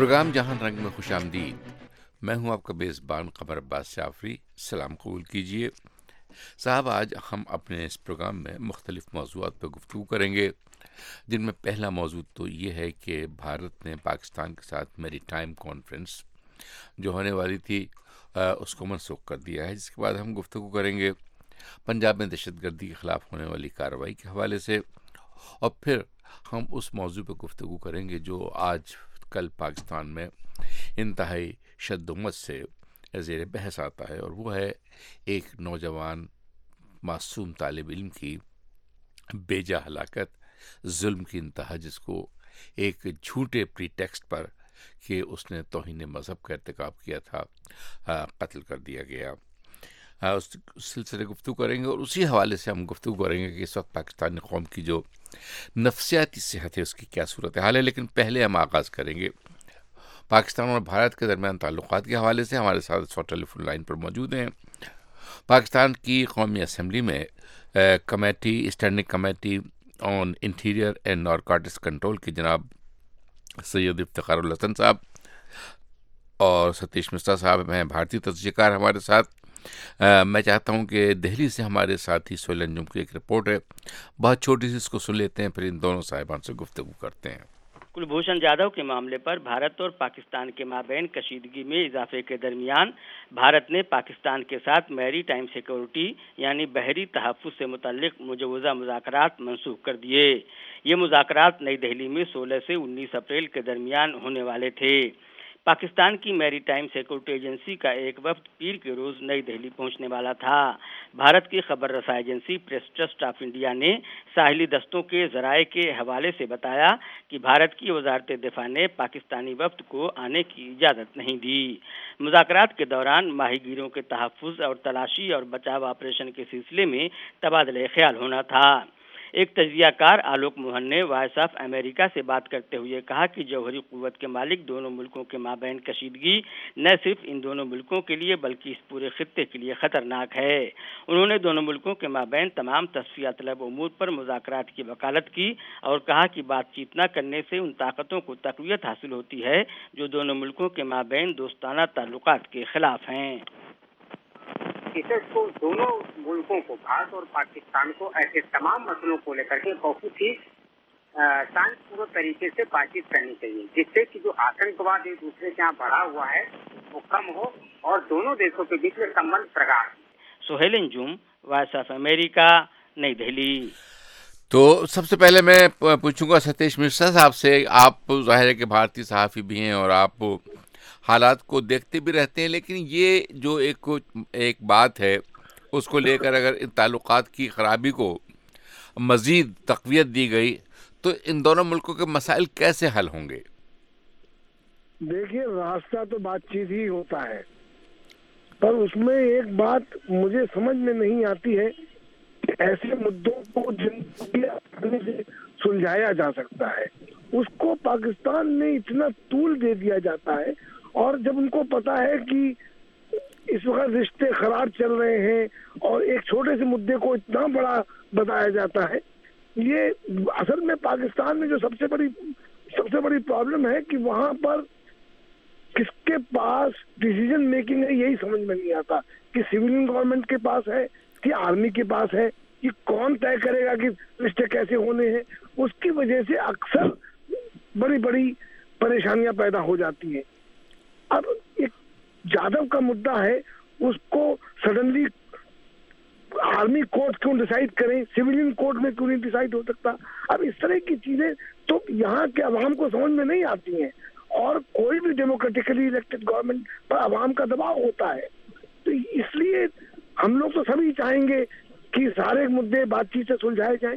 Programme جہاں رنگ میں خوش آمدید. میں ہوں آپ کا میزبان قمر عباس جعفری. سلام قبول کیجیے. صاحب، آج ہم اپنے اس پروگرام میں مختلف موضوعات پر گفتگو کریں گے، جن میں پہلا موضوع تو یہ ہے کہ بھارت نے پاکستان کے ساتھ میری ٹائم کانفرنس جو ہونے والی تھی اس کو منسوخ کر دیا ہے. جس کے بعد ہم گفتگو کریں گے پنجاب میں دہشت گردی کے خلاف ہونے والی کارروائی کے حوالے سے، اور پھر ہم اس موضوع پہ گفتگو کریں گے جو آج کل پاکستان میں انتہائی شد و مت سے زیر بحث آتا ہے، اور وہ ہے ایک نوجوان معصوم طالب علم کی بیجا ہلاکت، ظلم کی انتہا، جس کو ایک جھوٹے پری ٹیکسٹ پر کہ اس نے توہین مذہب کا ارتکاب کیا تھا قتل کر دیا گیا. اس سلسلے گفتگو کریں گے، اور اسی حوالے سے ہم گفتگو کریں گے کہ اس وقت پاکستانی قوم کی جو نفسیاتی صحت ہے اس کی کیا صورتحال ہے. لیکن پہلے ہم آغاز کریں گے پاکستان اور بھارت کے درمیان تعلقات کے حوالے سے. ہمارے ساتھ اس وقت ٹیلی فون لائن پر موجود ہیں پاکستان کی قومی اسمبلی میں standing committee on interior and narcotics control کی جناب سید افتخار الحسن صاحب، اور ستیش مشرا صاحب ہیں بھارتی تجزیہ کار ہمارے ساتھ. میں چاہتا ہوں کہ دہلی سے ہمارے ساتھی سہیل انجم کی ایک رپورٹ ہے، بہت چھوٹی سی، اس کو سن لیتے ہیں، پھر ان دونوں صاحبان سے گفتگو کرتے ہیں. کلبھوشن جادھو کے معاملے پر بھارت اور پاکستان کے مابین کشیدگی میں اضافے کے درمیان بھارت نے پاکستان کے ساتھ میری ٹائم سیکورٹی یعنی بحری تحفظ سے متعلق مجوزہ مذاکرات منسوخ کر دیے. یہ مذاکرات نئی دہلی میں 16 سے 19 اپریل کے درمیان ہونے والے تھے. پاکستان کی میری ٹائم سیکورٹی ایجنسی کا ایک وفد پیر کے روز نئی دہلی پہنچنے والا تھا. بھارت کی خبر رساں agency Press Trust of India نے ساحلی دستوں کے ذرائع کے حوالے سے بتایا کہ بھارت کی وزارت دفاع نے پاکستانی وفد کو آنے کی اجازت نہیں دی. مذاکرات کے دوران ماہی گیروں کے تحفظ اور تلاشی اور بچاؤ آپریشن کے سلسلے میں تبادلہ خیال ہونا تھا. ایک تجزیہ کار آلوک موہن نے وائس آف امریکہ سے بات کرتے ہوئے کہا کہ جوہری قوت کے مالک دونوں ملکوں کے مابین کشیدگی نہ صرف ان دونوں ملکوں کے لیے بلکہ اس پورے خطے کے لیے خطرناک ہے. انہوں نے دونوں ملکوں کے مابین تمام تصفیہ طلب امور پر مذاکرات کی وکالت کی اور کہا کہ بات چیت نہ کرنے سے ان طاقتوں کو تقویت حاصل ہوتی ہے جو دونوں ملکوں کے مابین دوستانہ تعلقات کے خلاف ہیں. کو دونوں ملکوں کو، بھارت اور پاکستان کو، ایسے تمام مسئلوں کو لے کر کے بہت ہی شانتی پورک طریقے سے بات چیت کرنی چاہیے، جس سے کہ جو آتنکواد ایک دوسرے کے یہاں بڑھا ہوا ہے وہ کم ہو اور دونوں دیشوں کے بیچ میں سمبند پرگار. Sohail Anjum, Voice of America, نئی دہلی. تو سب سے پہلے میں پوچھوں گا ستیش مشرا صاحب سے. آپ ظاہر ہے کہ بھارتی صحافی بھی ہیں اور آپ حالات کو دیکھتے بھی رہتے ہیں، لیکن یہ جو ایک بات ہے اس کو لے کر اگر ان تعلقات کی خرابی کو مزید تقویت دی گئی تو ان دونوں ملکوں کے مسائل کیسے حل ہوں گے؟ دیکھیے، راستہ تو بات چیت ہی ہوتا ہے، پر اس میں ایک بات مجھے سمجھ میں نہیں آتی ہے کہ ایسے مدعوں کو جن سے سلجھایا جا سکتا ہے اس کو پاکستان میں اتنا طول دے دیا جاتا ہے، اور جب ان کو پتا ہے کہ اس وقت رشتے خراب چل رہے ہیں اور ایک چھوٹے سے مدعے کو اتنا بڑا بتایا جاتا ہے. یہ اصل میں پاکستان میں جو سب سے بڑی پرابلم ہے کہ وہاں پر کس کے پاس ڈیسیژن میکنگ ہے یہی سمجھ میں نہیں آتا، کہ سویلین گورنمنٹ کے پاس ہے کہ آرمی کے پاس ہے، کہ کون طے کرے گا کہ رشتے کیسے ہونے ہیں. اس کی وجہ سے اکثر بڑی پریشانیاں پیدا ہو جاتی ہیں. اب ایک جادو کا مدعا ہے، اس کو سڈنلی آرمی کورٹ کیوں ڈیسائیڈ کریں، سویلین کورٹ میں کیوں نہیں ڈیسائیڈ ہو سکتا. اب اس طرح کی چیزیں تو یہاں کے عوام کو سمجھ میں نہیں آتی ہیں، اور کوئی بھی ڈیموکریٹکلی الیکٹڈ گورنمنٹ پر عوام کا دباؤ ہوتا ہے. تو اس لیے ہم لوگ تو سبھی چاہیں گے کہ سارے مدعے بات چیت سے سلجھائے جائیں.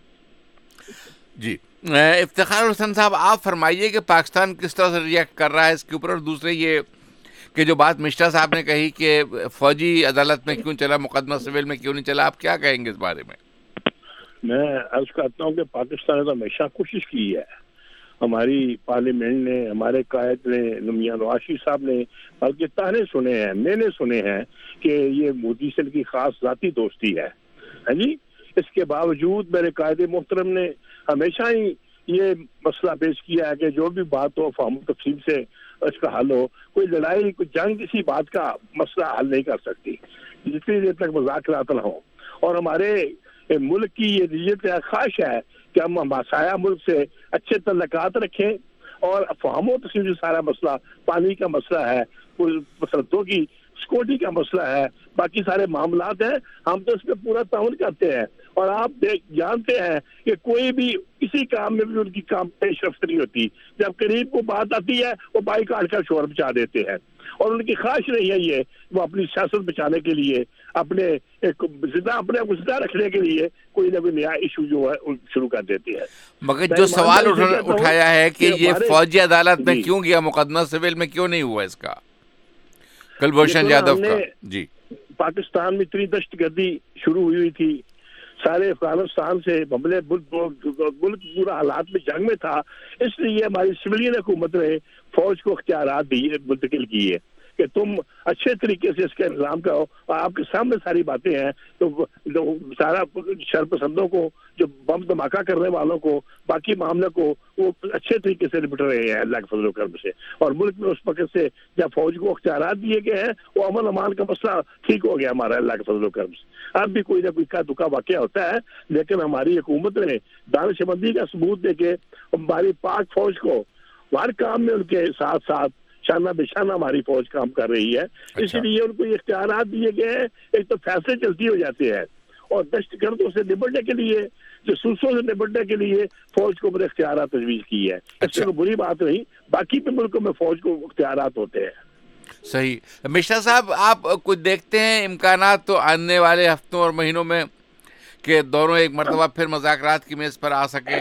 جی افتخار الحسن صاحب، آپ فرمائیے کہ پاکستان کس طرح سے ریئیکٹ کر رہا ہے اس کے اوپر، اور دوسرے یہ کہ جو بات مشرا صاحب نے کہی کہ فوجی عدالت میں کیوں چلا مقدمہ، سول میں کیوں نہیں چلا، آپ کیا کہیں گے اس بارے میں؟ میں عرض کرتا ہوں کہ پاکستان نے تو ہمیشہ کوشش کی ہے، ہماری پارلیمنٹ نے، ہمارے قائد نے، میاں نواز شریف صاحب نے، بلکہ تانے سنے ہیں، میں نے سنے ہیں کہ یہ مودی سے کی خاص ذاتی دوستی ہے. ہاں جی، اس کے باوجود میرے قائد محترم نے ہمیشہ ہی یہ مسئلہ پیش کیا ہے کہ جو بھی بات ہو فہم و تفصیل سے اس کا حل ہو. کوئی لڑائی کوئی جنگ کسی بات کا مسئلہ حل نہیں کر سکتی جتنی دیر تک مذاکرات نہ ہوں. اور ہمارے ملک کی یہ نیت خواہش ہے کہ ہم ہمسایہ ملک سے اچھے تعلقات رکھیں اور فہم و تفصیل جو سارا مسئلہ پانی کا مسئلہ ہے, مسلطوں کی سیکورٹی کا مسئلہ ہے, باقی سارے معاملات ہیں, ہم تو اس پہ پورا تعاون کرتے ہیں. اور آپ جانتے ہیں کہ کوئی بھی کسی کام میں بھی ان کی کام پیش رفت نہیں ہوتی. جب قریب کو بات آتی ہے وہ بائی کاٹ کر شور بچا دیتے ہیں, اور ان کی خواہش نہیں ہے یہ وہ اپنی سیاست بچانے کے لیے اپنے اپنے کو زندہ رکھنے کے لیے کوئی نہ کوئی نیا ایشو جو ہے شروع کر دیتے ہیں. مگر جو سوال اٹھایا ہے کہ یہ فوجی عدالت میں کیوں گیا مقدمہ, سول میں کیوں نہیں ہوا اس کا, کلبھوشن یادو کا؟ جی, پاکستان میں اتنی دہشت گردی شروع ہوئی تھی, سارے افغانستان سے حملے, ملک پورا حالات میں جنگ میں تھا, اس لیے ہماری سویلین حکومت نے فوج کو اختیارات دیے منتقل کیے کہ تم اچھے طریقے سے اس کا انتظام کرو. اور آپ کے سامنے ساری باتیں ہیں, تو سارا شر پسندوں کو, جو بم دھماکہ کرنے والوں کو, باقی معاملے کو وہ اچھے طریقے سے نپٹ رہے ہیں اللہ کے فضل و کرم سے. اور ملک میں اس وقت سے جب فوج کو اختیارات دیے گئے ہیں وہ امن امان کا مسئلہ ٹھیک ہو گیا ہمارا اللہ کے فضل و کرم سے. اب بھی کوئی نہ کوئی کا دکا واقعہ ہوتا ہے, لیکن ہماری حکومت نے دانش مندی کا ثبوت دے کے ہماری پاک فوج کو ہر کام میں ان کے ساتھ ساتھ شانہ بشانہ ہماری فوج کام کر رہی ہے. اس لیے ان کو یہ اختیارات دیے گئے ہیں, ایک تو فیصلے جلدی ہو جاتے ہیں, اور دہشت گردوں سے نپٹنے کے لیے, جاسوسوں سے نپٹنے کے لیے فوج کو بڑے اختیارات تجویز کی ہے. اس سے کوئی بری بات نہیں, باقی بھی ملکوں میں فوج کو اختیارات ہوتے ہیں. صحیح. مشرا صاحب, آپ کچھ دیکھتے ہیں امکانات تو آنے والے ہفتوں اور مہینوں میں کہ دونوں ایک مرتبہ پھر مذاکرات کی میز پر آ سکیں؟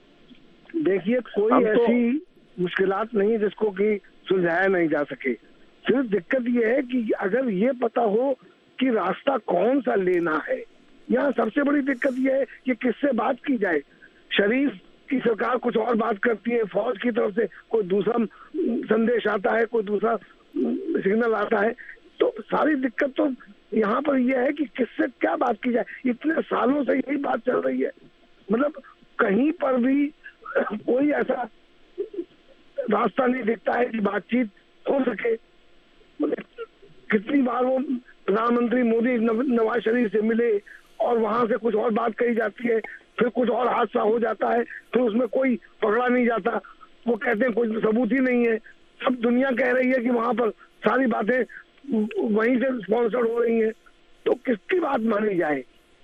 دیکھیے, کوئی ایسی مشکلات نہیں جس کو کہ سلجھایا نہیں جا سکے. صرف دقت یہ ہے کہ اگر یہ پتا ہو کہ راستہ کون سا لینا ہے. یہاں سب سے بڑی دقت یہ ہے کہ کس سے بات کی جائے. شریف کی سرکار کچھ اور بات کرتی ہے, فوج کی طرف سے کوئی دوسرا سندیش آتا ہے, کوئی دوسرا سگنل آتا ہے. تو ساری دقت تو یہاں پر یہ ہے کہ کس سے کیا بات کی جائے. اتنے سالوں سے یہی بات چل رہی ہے, مطلب کہیں پر بھی کوئی ایسا راستہ نہیں دکھتا ہے کہ بات چیت ہو سکے. کتنی بار وہ پردھان منتری مودی نواز شریف سے ملے اور وہاں سے کچھ اور بات کہی جاتی ہے, پھر کچھ اور حادثہ ہو جاتا ہے, پھر اس میں کوئی پکڑا نہیں جاتا. وہ کہتے ہیں کوئی ثبوت ہی نہیں ہے. سب دنیا کہہ رہی ہے کہ وہاں پر ساری باتیں وہیں سے اسپانسرڈ ہو رہی ہیں, تو کس کی بات مانی جائے.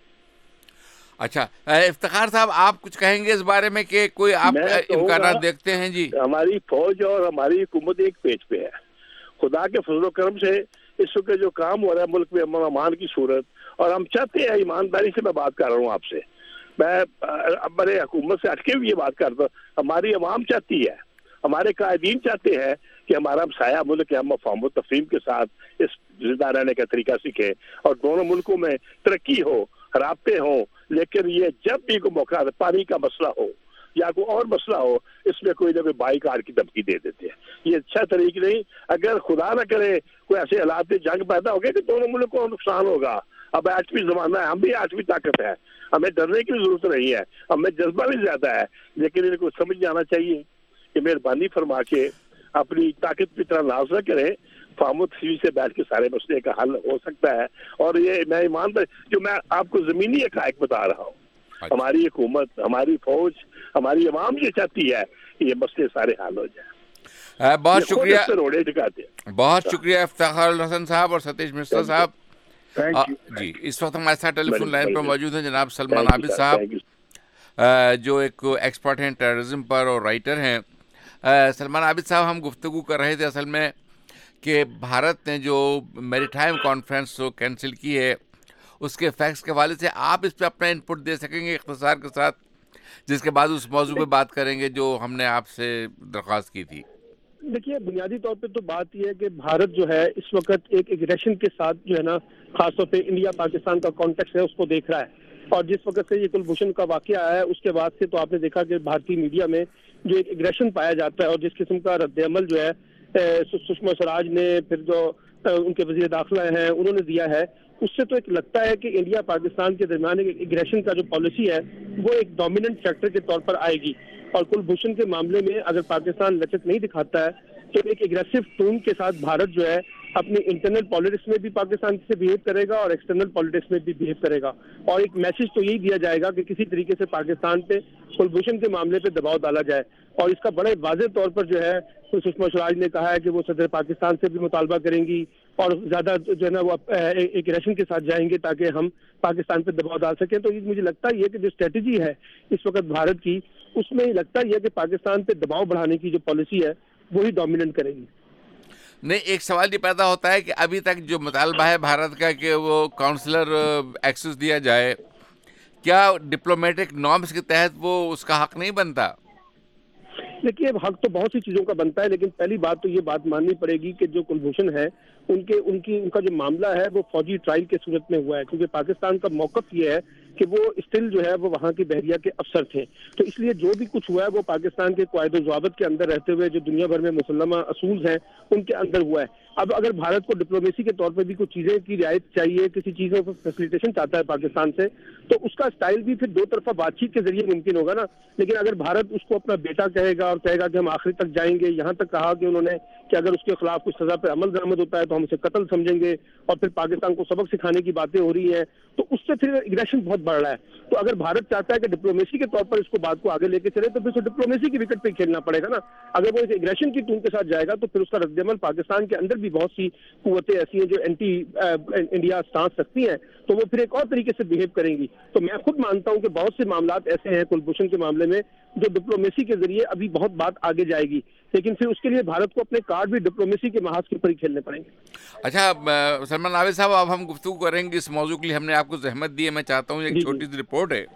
اچھا, افتخار صاحب آپ کچھ کہیں گے اس بارے میں کہ کوئی آپ امکانات دیکھتے ہیں؟ جی, ہماری فوج اور ہماری حکومت ایک پیج پہ ہے. خدا کے فضل و کرم سے اس وقت جو کام ہو رہا ہے ملک میں امن امان کی صورت, اور ہم چاہتے ہیں, ایمانداری سے میں بات کر رہا ہوں آپ سے, میں بڑے حکومت سے ہٹ کے بھی یہ بات کرتا ہوں, ہماری عوام چاہتی ہے, ہمارے قائدین چاہتے ہیں کہ ہمارا سایہ ملک ہم فہم و تفہیم کے ساتھ اس زندہ رہنے کا طریقہ سیکھیں اور دونوں ملکوں میں ترقی ہو, رابطے ہوں. لیکن یہ جب بھی کوئی موقع پانی کا مسئلہ ہو یا کوئی اور مسئلہ ہو, اس میں کوئی نہ کوئی بائی کاٹ کی دھمکی دے دیتے ہیں. یہ اچھا طریقہ نہیں. اگر خدا نہ کرے کوئی ایسے حالات میں جنگ پیدا ہو گئے کہ دونوں ملکوں کو نقصان ہوگا. اب آٹھویں زمانہ ہے, ہم بھی آٹھویں طاقت ہے, ہمیں ڈرنے کی ضرورت نہیں ہے, ہمیں جذبہ بھی زیادہ ہے, لیکن ان کو سمجھ جانا چاہیے کہ مہربانی فرما کے اپنی طاقت کی طرح ناز نہ کریں. فہم و تفصیل سے بیٹھ کے سارے مسئلے کا حل ہو سکتا ہے. اور یہ میں ایماندار, جو میں آپ کو زمینی حقائق بتا رہا ہوں, ہماری حکومت, ہماری فوج, ہماری عوام یہ چاہتی ہے کہ یہ مسئلے سارے حل ہو جائیں. بہت شکریہ, روڑے دکھاتے ہیں. بہت شکریہ افتخار الحسن صاحب اور ستیش مشرا صاحب. جی, اس وقت ہمارے ساتھ ٹیلی فون لائن پر موجود ہیں جناب سلمان عابد صاحب, جو ایک ایکسپرٹ ہیں ٹیررزم پر اور رائٹر ہیں. سلمان عابد صاحب, ہم گفتگو کر رہے تھے اصل میں کہ بھارت نے جو میری ٹائم کانفرنس کینسل کی ہے اس کے فیکٹس کے حوالے سے آپ اس پہ اپنا انپٹ دے سکیں گے اختصار کے ساتھ, جس کے بعد اس موضوع پہ بات کریں گے جو ہم نے آپ سے درخواست کی تھی. دیکھیے, بنیادی طور پہ تو بات یہ ہے کہ بھارت جو ہے اس وقت ایک ایگریشن کے ساتھ جو ہے نا, خاص طور پہ انڈیا پاکستان کا کانٹیکس ہے اس کو دیکھ رہا ہے. اور جس وقت سے یہ کلبھوشن کا واقعہ آیا ہے اس کے بعد سے تو آپ نے دیکھا کہ بھارتی میڈیا میں جو ایک ایگریشن پایا جاتا ہے اور جس قسم کا رد عمل جو ہے سشما سوراج نے, پھر جو ان کے وزیر داخلہ ہیں انہوں نے دیا ہے، اس سے تو ایک لگتا ہے کہ انڈیا پاکستان کے درمیان ایک ایگریشن کا جو پالیسی ہے وہ ایک ڈومیننٹ فیکٹر کے طور پر آئے گی، اور کلبھوشن کے معاملے میں اگر پاکستان لچک نہیں دکھاتا ہے تو ایک ایگریسو ٹون کے ساتھ بھارت جو ہے اپنی انٹرنل پالیٹکس میں بھی پاکستان سے بہیو کرے گا اور ایکسٹرنل پالیٹکس میں بھی بہیو کرے گا، اور ایک میسج تو یہی دیا جائے گا کہ کسی طریقے سے پاکستان پہ کلبھوشن کے معاملے پہ دباؤ ڈالا جائے، اور اس کا بڑے واضح طور پر جو ہے سشما سوراج نے کہا ہے کہ وہ صدر پاکستان سے بھی مطالبہ کریں گی اور زیادہ جو ہے نا وہ ایک ریشن کے ساتھ جائیں گے تاکہ ہم پاکستان پہ دباؤ ڈال سکیں۔ تو مجھے لگتا ہے یہ کہ جو اسٹریٹجی ہے اس وقت بھارت کی، اس میں لگتا ہے کہ پاکستان پہ دباؤ بڑھانے کی جو پالیسی ہے وہی ڈومیننٹ کرے گی۔ نہیں، ایک سوال یہ پیدا ہوتا ہے کہ ابھی تک جو مطالبہ ہے بھارت کا کہ وہ کونسلر ایکسس دیا جائے، کیا ڈپلومیٹک نارمز کے تحت وہ اس کا حق نہیں بنتا؟ دیکھیے حق تو بہت سی چیزوں کا بنتا ہے، لیکن پہلی بات تو یہ بات ماننی پڑے گی کہ جو کلبھوشن ہے ان کا جو معاملہ ہے وہ فوجی ٹرائل کے صورت میں ہوا ہے، کیونکہ پاکستان کا موقف یہ ہے کہ وہ اسٹل جو ہے وہ وہاں کی بحریہ کے افسر تھے، تو اس لیے جو بھی کچھ ہوا ہے وہ پاکستان کے قواعد و ضوابط کے اندر رہتے ہوئے جو دنیا بھر میں مسلمہ اصول ہیں ان کے اندر ہوا ہے۔ اب اگر بھارت کو ڈپلومیسی کے طور پر بھی کچھ چیزیں کی رعایت چاہیے، کسی چیزوں کو فیسیلیٹیشن چاہتا ہے پاکستان سے، تو اس کا سٹائل بھی پھر دو طرفہ بات چیت کے ذریعے ممکن ہوگا نا، لیکن اگر بھارت اس کو اپنا بیٹا کہے گا اور کہے گا کہ ہم آخری تک جائیں گے، یہاں تک کہا کہ انہوں نے کہ اگر اس کے خلاف کچھ سزا پہ عمل درآمد ہوتا ہے تو ہم اسے قتل سمجھیں گے، اور پھر پاکستان کو سبق سکھانے کی باتیں ہو رہی ہیں، تو اس سے پھر اگریشن بہت بڑھ رہا ہے۔ تو اگر بھارت چاہتا ہے کہ ڈپلومیسی کے طور پر اس کو بات کو آگے لے کے چلے تو پھر اسے ڈپلومیسی کی وکٹ پہ کھیلنا پڑے گا نا۔ اگر وہ اس اگریشن کی ٹون کے ساتھ جائے گا تو پھر اس کا رد عمل پاکستان کے اندر بھی بہت سی قوتیں ایسی ہیں جو اینٹی انڈیا سٹانس رکھتی ہیں، تو وہ پھر ایک اور طریقے سے بہیو کریں گی۔ تو میں خود مانتا ہوں کہ بہت سے معاملات ایسے ہیں کلبھوشن کے معاملے میں جو ڈپلومیسی کے ذریعے ابھی بہت بات آگے جائے گی، لیکن پھر اس کے لیے بھارت کو اپنے کارڈ بھی ڈپلومیسی کے محاذ کے اوپر ہی کھیلنے پڑیں گے۔ اچھا سلمان عابد صاحب، اب ہم گفتگو کریں گے اس موضوع کے لیے، ہم نے آپ کو زحمت دی ہے، میں چاہتا ہوں ایک چھوٹی سی رپورٹ ہے۔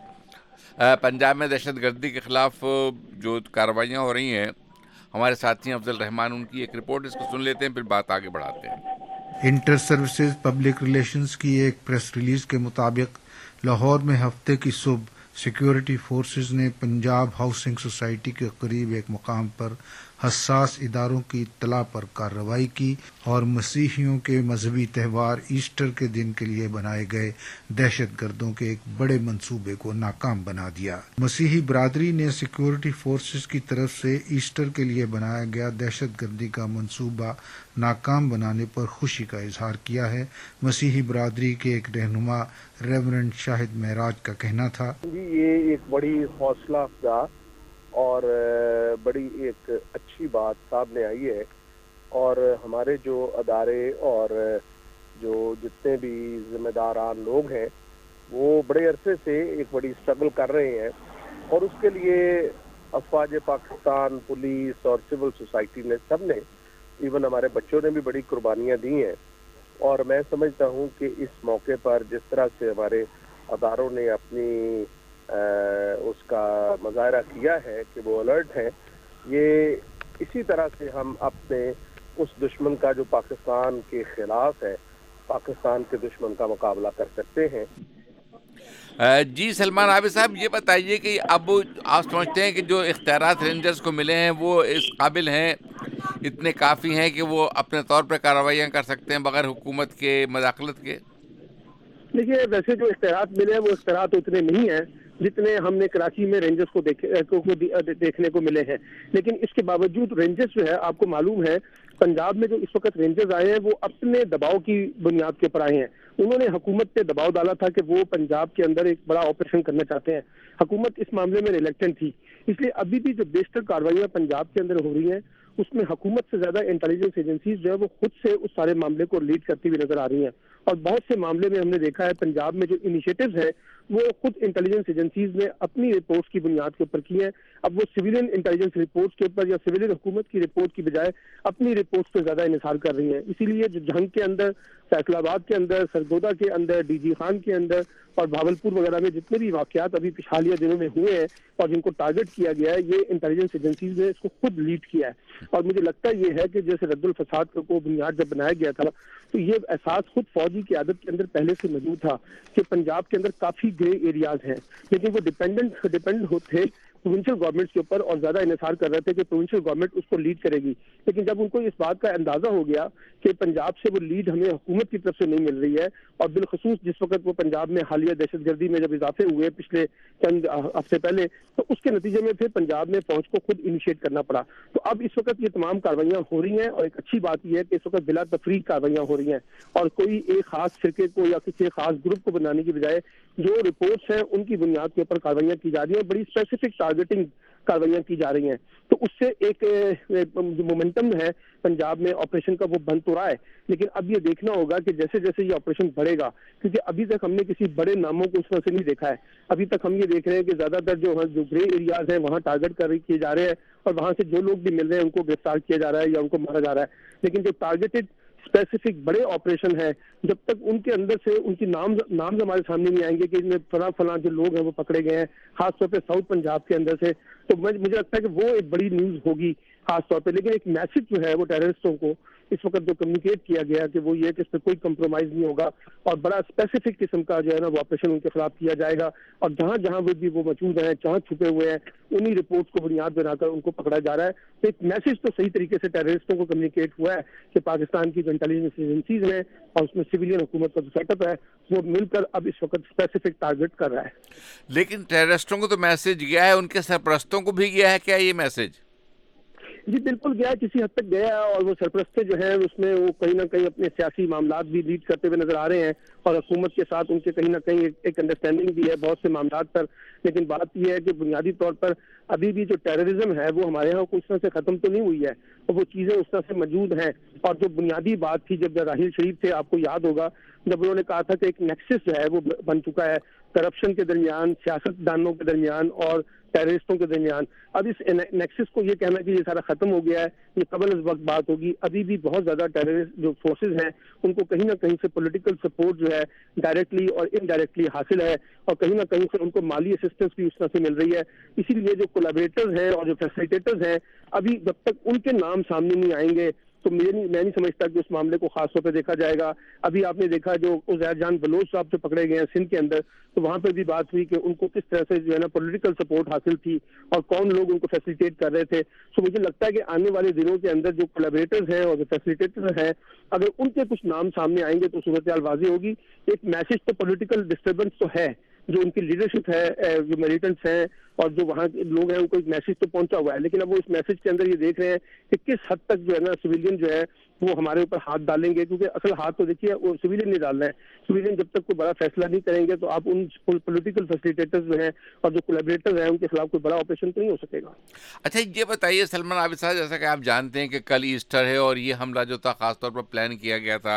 پنجاب میں دہشت گردی کے خلاف جو کارروائیاں ہو رہی ہیں، ہمارے ساتھی افضل رحمان ان کی ایک رپورٹ، اس کو سن لیتے ہیں پھر بات آگے بڑھاتے ہیں۔ انٹر سروسز پبلک ریلیشنز کی ایک پریس ریلیز کے مطابق لاہور میں ہفتے کی صبح سیکیورٹی فورسز نے پنجاب ہاؤسنگ سوسائٹی کے قریب ایک مقام پر حساس اداروں کی اطلاع پر کارروائی کی اور مسیحیوں کے مذہبی تہوار ایسٹر کے دن کے لیے بنائے گئے دہشت گردوں کے ایک بڑے منصوبے کو ناکام بنا دیا۔ مسیحی برادری نے سیکیورٹی فورسز کی طرف سے ایسٹر کے لیے بنایا گیا دہشت گردی کا منصوبہ ناکام بنانے پر خوشی کا اظہار کیا ہے۔ مسیحی برادری کے ایک رہنما ریورنڈ شاہد معراج کا کہنا تھا، یہ ایک بڑی حوصلہ افزا اور بڑی ایک اچھی بات سامنے آئی ہے، اور ہمارے جو ادارے اور جو جتنے بھی ذمہ داران لوگ ہیں وہ بڑے عرصے سے ایک بڑی اسٹرگل کر رہے ہیں، اور اس کے لیے افواج پاکستان، پولیس اور سول سوسائٹی نے سب نے، ایون ہمارے بچوں نے بھی بڑی قربانیاں دی ہیں، اور میں سمجھتا ہوں کہ اس موقع پر جس طرح سے ہمارے اداروں نے اپنی اس کا مظاہرہ کیا ہے کہ وہ الرٹ ہیں، یہ اسی طرح سے ہم اپنے اس دشمن کا جو پاکستان کے خلاف ہے، پاکستان کے دشمن کا مقابلہ کر سکتے ہیں۔ جی سلمان عابد صاحب، یہ بتائیے کہ اب آپ سمجھتے ہیں کہ جو اختیارات رینجرز کو ملے ہیں وہ اس قابل ہیں، اتنے کافی ہیں کہ وہ اپنے طور پر کارروائیاں کر سکتے ہیں بغیر حکومت کے مداخلت کے؟ دیکھیے ویسے جو اختیارات ملے ہیں وہ اختیارات اتنے نہیں ہیں جتنے ہم نے کراچی میں رینجرز کو دیکھنے کو ملے ہیں، لیکن اس کے باوجود رینجرز جو ہے آپ کو معلوم ہے پنجاب میں جو اس وقت رینجرز آئے ہیں وہ اپنے دباؤ کی بنیاد کے اوپر آئے ہیں۔ انہوں نے حکومت پہ دباؤ ڈالا تھا کہ وہ پنجاب کے اندر ایک بڑا آپریشن کرنا چاہتے ہیں، حکومت اس معاملے میں ریلیکٹنٹ تھی، اس لیے ابھی بھی جو بیشتر کارروائیاں پنجاب کے اندر ہو رہی ہیں اس میں حکومت سے زیادہ انٹیلیجنس ایجنسیز جو ہے وہ خود سے اس سارے معاملے کو لیڈ کرتی ہوئی نظر آ رہی ہیں، اور بہت سے معاملے میں ہم نے دیکھا ہے پنجاب میں جو انیشیٹوز ہیں وہ خود انٹیلیجنس ایجنسیز نے اپنی رپورٹس کی بنیاد کے اوپر کی ہیں۔ اب وہ سویلین انٹیلیجنس رپورٹس کے اوپر یا سویلین حکومت کی رپورٹ کی بجائے اپنی رپورٹس پہ زیادہ انحصار کر رہی ہیں، اسی لیے جو جھنگ کے اندر، فیصل آباد کے اندر، سرگودا کے اندر، ڈی جی خان کے اندر اور بھاولپور وغیرہ میں جتنے بھی واقعات ابھی حالیہ دنوں میں ہوئے ہیں اور جن کو ٹارگٹ کیا گیا ہے، یہ انٹیلیجنس ایجنسیز نے اس کو خود لیڈ کیا ہے، اور مجھے لگتا یہ ہے کہ جیسے رد الفساد کو بنیاد جب بنایا گیا تھا تو یہ احساس خود فوجی قیادت کے اندر پہلے سے موجود تھا کہ پنجاب کے اندر کافی گرے ایریاز ہیں، لیکن وہ ڈیپینڈ ہوتے پروونشل گورنمنٹس کے اوپر اور زیادہ انحصار کر رہے تھے کہ پروونشل گورنمنٹ اس کو لیڈ کرے گی. لیکن جب ان کو اس بات کا اندازہ ہو گیا کہ پنجاب سے وہ لیڈ ہمیں حکومت کی طرف سے نہیں مل رہی ہے, اور بالخصوص جس وقت وہ پنجاب میں حالیہ دہشت گردی میں جب اضافے ہوئے پچھلے چند ہفتے پہلے, تو اس کے نتیجے میں پھر پنجاب میں فوج کو خود انیشیٹ کرنا پڑا. تو اب اس وقت یہ تمام کاروائیاں ہو رہی ہیں, اور ایک اچھی بات یہ ہے کہ اس وقت بلا تفریق کاروائیاں ہو رہی ہیں, اور کوئی ایک خاص فرقے کو یا کسی خاص گروپ کو بنانے کی بجائے جو رپورٹس ہیں ان کی بنیاد کے اوپر کاروائیاں کی جا رہی ہیں, بڑی اسپیسیفک ٹارگیٹنگ کاروائیاں کی جا رہی ہیں. تو اس سے ایک جو مومنٹم ہے پنجاب میں آپریشن کا وہ بند تو رہا ہے, لیکن اب یہ دیکھنا ہوگا کہ جیسے جیسے یہ آپریشن بڑھے گا, کیونکہ ابھی تک ہم نے کسی بڑے ناموں کو اس طرح سے نہیں دیکھا ہے. ابھی تک ہم یہ دیکھ رہے ہیں کہ زیادہ تر جو گرے ایریاز ہیں وہاں ٹارگٹ کیے جا رہے ہیں, اور وہاں سے جو لوگ بھی مل رہے ہیں ان کو گرفتار کیا جا رہا ہے یا ان کو مارا جا رہا ہے. لیکن جو ٹارگیٹڈ اسپیسیفک بڑے آپریشن ہیں, جب تک ان کے اندر سے ان کی نام ہمارے سامنے نہیں آئیں گے کہ ان میں فلاں جو لوگ ہیں وہ پکڑے گئے ہیں, خاص طور پہ ساؤتھ پنجاب کے اندر سے, تو مجھے لگتا ہے کہ وہ ایک بڑی نیوز ہوگی خاص طور پہ. لیکن ایک میسج جو ہے وہ ٹیررسٹوں کو اس وقت جو کمیونیکیٹ کیا گیا کہ وہ یہ کہ اس پہ کوئی کمپرومائز نہیں ہوگا, اور بڑا اسپیسیفک قسم کا جو ہے نا وہ آپریشن ان کے خلاف کیا جائے گا, اور جہاں جہاں بھی وہ موجود ہیں, جہاں چھپے ہوئے ہیں, انہی رپورٹس کو بنیاد بنا کر ان کو پکڑا جا رہا ہے. تو ایک میسج تو صحیح طریقے سے ٹیررسٹوں کو کمیونیکیٹ ہوا ہے کہ پاکستان کی جو انٹیلیجنس ایجنسیز ہیں اور اس میں سویلین حکومت کا جو سیٹ اپ ہے وہ مل کر اب اس وقت اسپیسیفک ٹارگٹ کر رہا ہے. لیکن ٹیررسٹوں کو تو میسج گیا ہے, ان کے سرپرستوں کو بھی گیا ہے کیا یہ میسج؟ جی بالکل گیا ہے, کسی حد تک گیا ہے, اور وہ سرپرستے جو ہیں اس میں وہ کہیں نہ کہیں اپنے سیاسی معاملات بھی لیڈ کرتے ہوئے نظر آ رہے ہیں, اور حکومت کے ساتھ ان کے کہیں نہ کہیں ایک انڈرسٹینڈنگ بھی ہے بہت سے معاملات پر. لیکن بات یہ ہے کہ بنیادی طور پر ابھی بھی جو ٹیررزم ہے وہ ہمارے یہاں اس طرح سے ختم تو نہیں ہوئی ہے, اور وہ چیزیں اس طرح سے موجود ہیں. اور جو بنیادی بات تھی جب راحیل شریف تھے, آپ کو یاد ہوگا جب انہوں نے کہا تھا کہ ایک نیکسس جو ہے وہ بن چکا ہے کرپشن کے درمیان, سیاست دانوں کے درمیان اور ٹیررسٹوں کے درمیان. اب اس نیکسس کو یہ کہنا کہ یہ سارا ختم ہو گیا ہے, یہ قبل از وقت بات ہوگی. ابھی بھی بہت زیادہ ٹیررسٹ جو فورسز ہیں ان کو کہیں نہ کہیں سے پولیٹیکل سپورٹ جو ہے ڈائریکٹلی اور انڈائریکٹلی حاصل ہے, اور کہیں نہ کہیں سے ان کو مالی اسسٹنس بھی اس طرح سے مل رہی ہے. اسی لیے جو کولیبریٹرز ہیں اور جو فیسیلیٹیٹرز ہیں, ابھی جب تک ان کے نام سامنے نہیں آئیں گے تو میں نہیں سمجھتا کہ اس معاملے کو خاص طور پہ دیکھا جائے گا. ابھی آپ نے دیکھا جو عزیر جان بلوچ صاحب جو پکڑے گئے ہیں سندھ کے اندر, تو وہاں پہ بھی بات ہوئی کہ ان کو کس طرح سے جو ہے نا پولیٹیکل سپورٹ حاصل تھی اور کون لوگ ان کو فیسیلیٹیٹ کر رہے تھے. سو مجھے لگتا ہے کہ آنے والے دنوں کے اندر جو کولیبریٹرز ہیں اور جو فیسیلیٹیٹرز ہیں, اگر ان کے کچھ نام سامنے آئیں گے تو صورتحال واضح ہوگی. ایک میسج تو پولیٹیکل ڈسٹربنس تو ہے, جو ان کی لیڈرشپ ہے, جو میلیٹنٹس ہیں اور جو وہاں کے لوگ ہیں ان کو ایک میسج تو پہنچا ہوا ہے, لیکن اب وہ اس میسج کے اندر یہ دیکھ رہے ہیں کہ کس حد تک جو ہے نا سویلین جو ہے وہ ہمارے اوپر ہاتھ ڈالیں گے. کیونکہ اصل ہاتھ تو دیکھیے وہ سویلین نہیں ڈالنا ہے. سویلین جب تک کوئی بڑا فیصلہ نہیں کریں گے تو آپ ان پولیٹیکل فیسیلیٹیٹرز جو ہیں اور جو کولیبریٹرز ہیں ان کے خلاف کوئی بڑا آپریشن تو نہیں ہو سکے گا. اچھا یہ بتائیے سلمان عابد صاحب, جیسا کہ آپ جانتے ہیں کہ کل ایسٹر ہے, اور یہ حملہ جو تھا خاص طور پر پلان کیا گیا تھا